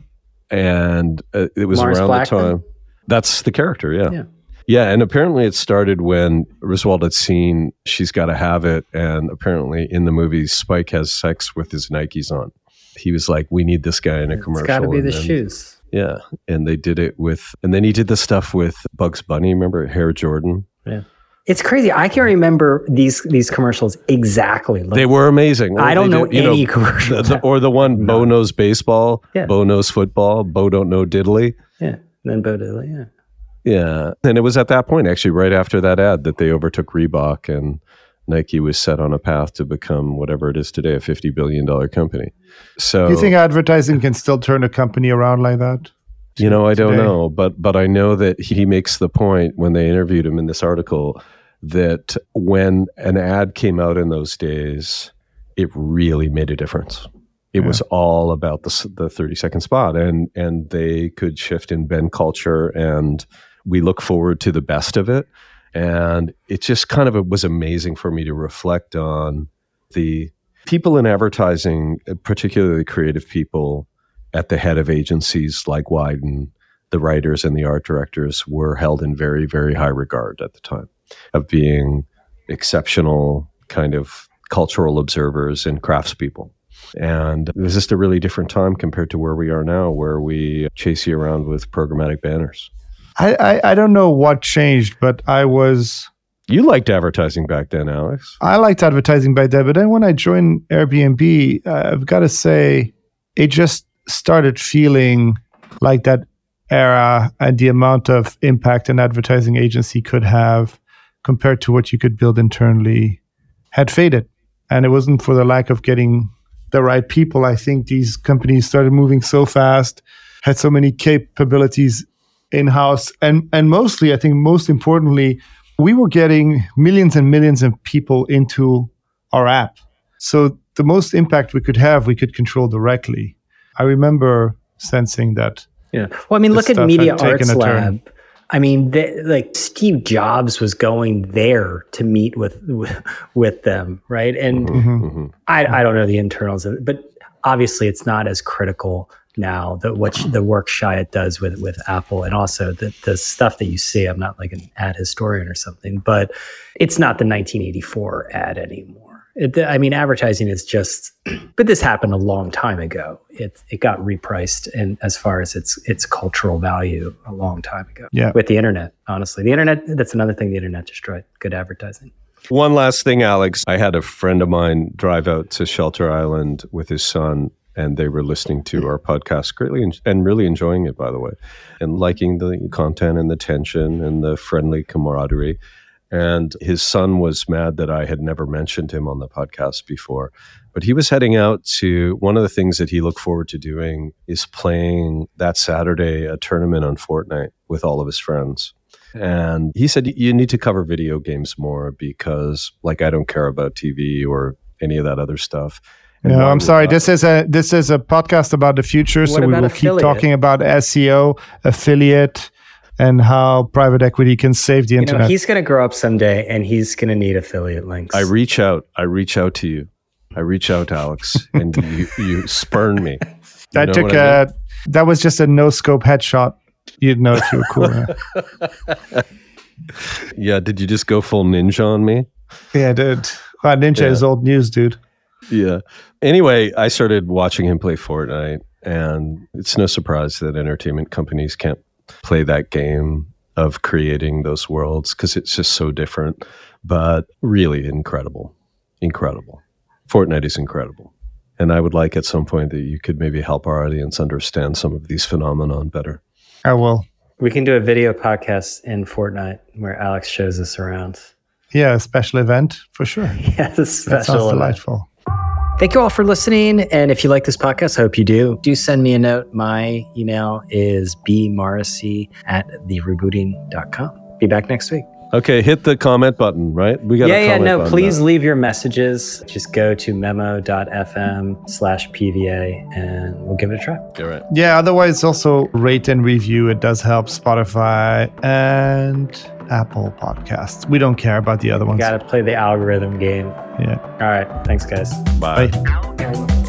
And uh, it was Mars around Blackman. the time. That's the character, yeah. yeah. Yeah, and apparently it started when Riswold had seen She's Gotta Have It, and apparently in the movie, Spike has sex with his Nikes on. He was like, we need this guy in a commercial. It's got to be the then, shoes. Yeah, and they did it with, and then he did the stuff with Bugs Bunny, remember, Hair Jordan? Yeah. It's crazy. I can remember these these commercials exactly. Like, they were amazing. I don't know did, any know, commercials. The, or the one, no. Bo knows baseball, yeah. Bo knows football, Bo don't know diddly. Yeah, and then Bo diddly, yeah. Yeah, and it was at that point, actually, right after that ad, that they overtook Reebok, and Nike was set on a path to become whatever it is today, a fifty billion dollars company. So, do you think advertising can still turn a company around like that? You know, I don't know, but but I know that he makes the point when they interviewed him in this article that when an ad came out in those days, it really made a difference. It yeah. was all about the the thirty second spot, and and they could shift and bend culture, and we look forward to the best of it. And it just kind of it was amazing for me to reflect on the people in advertising, particularly creative people at the head of agencies like Wieden. The writers and the art directors were held in very, very high regard at the time of being exceptional kind of cultural observers and craftspeople. And it was just a really different time compared to where we are now, where we chase you around with programmatic banners. I, I, I don't know what changed, but I was... You liked advertising back then, Alex. I liked advertising back then, but then when I joined Airbnb, uh, I've got to say, it just started feeling like that era and the amount of impact an advertising agency could have compared to what you could build internally had faded. And it wasn't for the lack of getting the right people. I think these companies started moving so fast, had so many capabilities in-house, and and mostly, I think most importantly, we were getting millions and millions of people into our app. So the most impact we could have, we could control directly. I remember sensing that. Yeah. Well, I mean, look at Media Arts Lab. I mean, they, like Steve Jobs was going there to meet with with, with them, right? And Mm-hmm. I, I don't know the internals of it, but obviously it's not as critical now that what the work Chiat does with with Apple, and also the the stuff that you see. I'm not like an ad historian or something, but it's not the nineteen eighty-four ad anymore. It, I mean, advertising is just, but this happened a long time ago. It it got repriced, and as far as its its cultural value, a long time ago. Yeah. With the internet, honestly, the internet. That's another thing the internet destroyed. Good advertising. One last thing, Alex. I had a friend of mine drive out to Shelter Island with his son, and they were listening to our podcast greatly en- and really enjoying it, by the way, and liking the content and the tension and the friendly camaraderie. And his son was mad that I had never mentioned him on the podcast before. But he was heading out to, one of the things that he looked forward to doing is playing that Saturday a tournament on Fortnite with all of his friends. And he said, you need to cover video games more because, like, I don't care about T V or any of that other stuff. And no, I'm sorry. This is a this is a podcast about the future, so we will keep talking about S E O, affiliate, and how private equity can save the you internet. Know, he's going to grow up someday, and he's going to need affiliate links. I reach out. I reach out to you. I reach out, Alex, and you, you spurn me. You that took a. I mean? That was just a no scope headshot. You'd know if you were cool. Yeah. Did you just go full ninja on me? Yeah, dude. Wow, ninja yeah. is old news, dude. Yeah. Anyway, I started watching him play Fortnite, and it's no surprise that entertainment companies can't play that game of creating those worlds because it's just so different, but really incredible. Incredible. Fortnite is incredible. And I would like at some point that you could maybe help our audience understand some of these phenomenon better. I will. We can do a video podcast in Fortnite where Alex shows us around. Yeah, a special event for sure. Yeah, a special that sounds event. Delightful. Thank you all for listening. And if you like this podcast, I hope you do. Do send me a note. My email is b morrissey at the rebooting dot com. Be back next week. Okay, hit the comment button, right? We got yeah, a yeah, comment no, button please now. leave your messages. Just go to memo.fm slash PVA and we'll give it a try. All right. Yeah, otherwise also rate and review. It does help Spotify and Apple Podcasts. We don't care about the other ones. Got to play the algorithm game. Yeah. All right. Thanks, guys. Bye. Bye.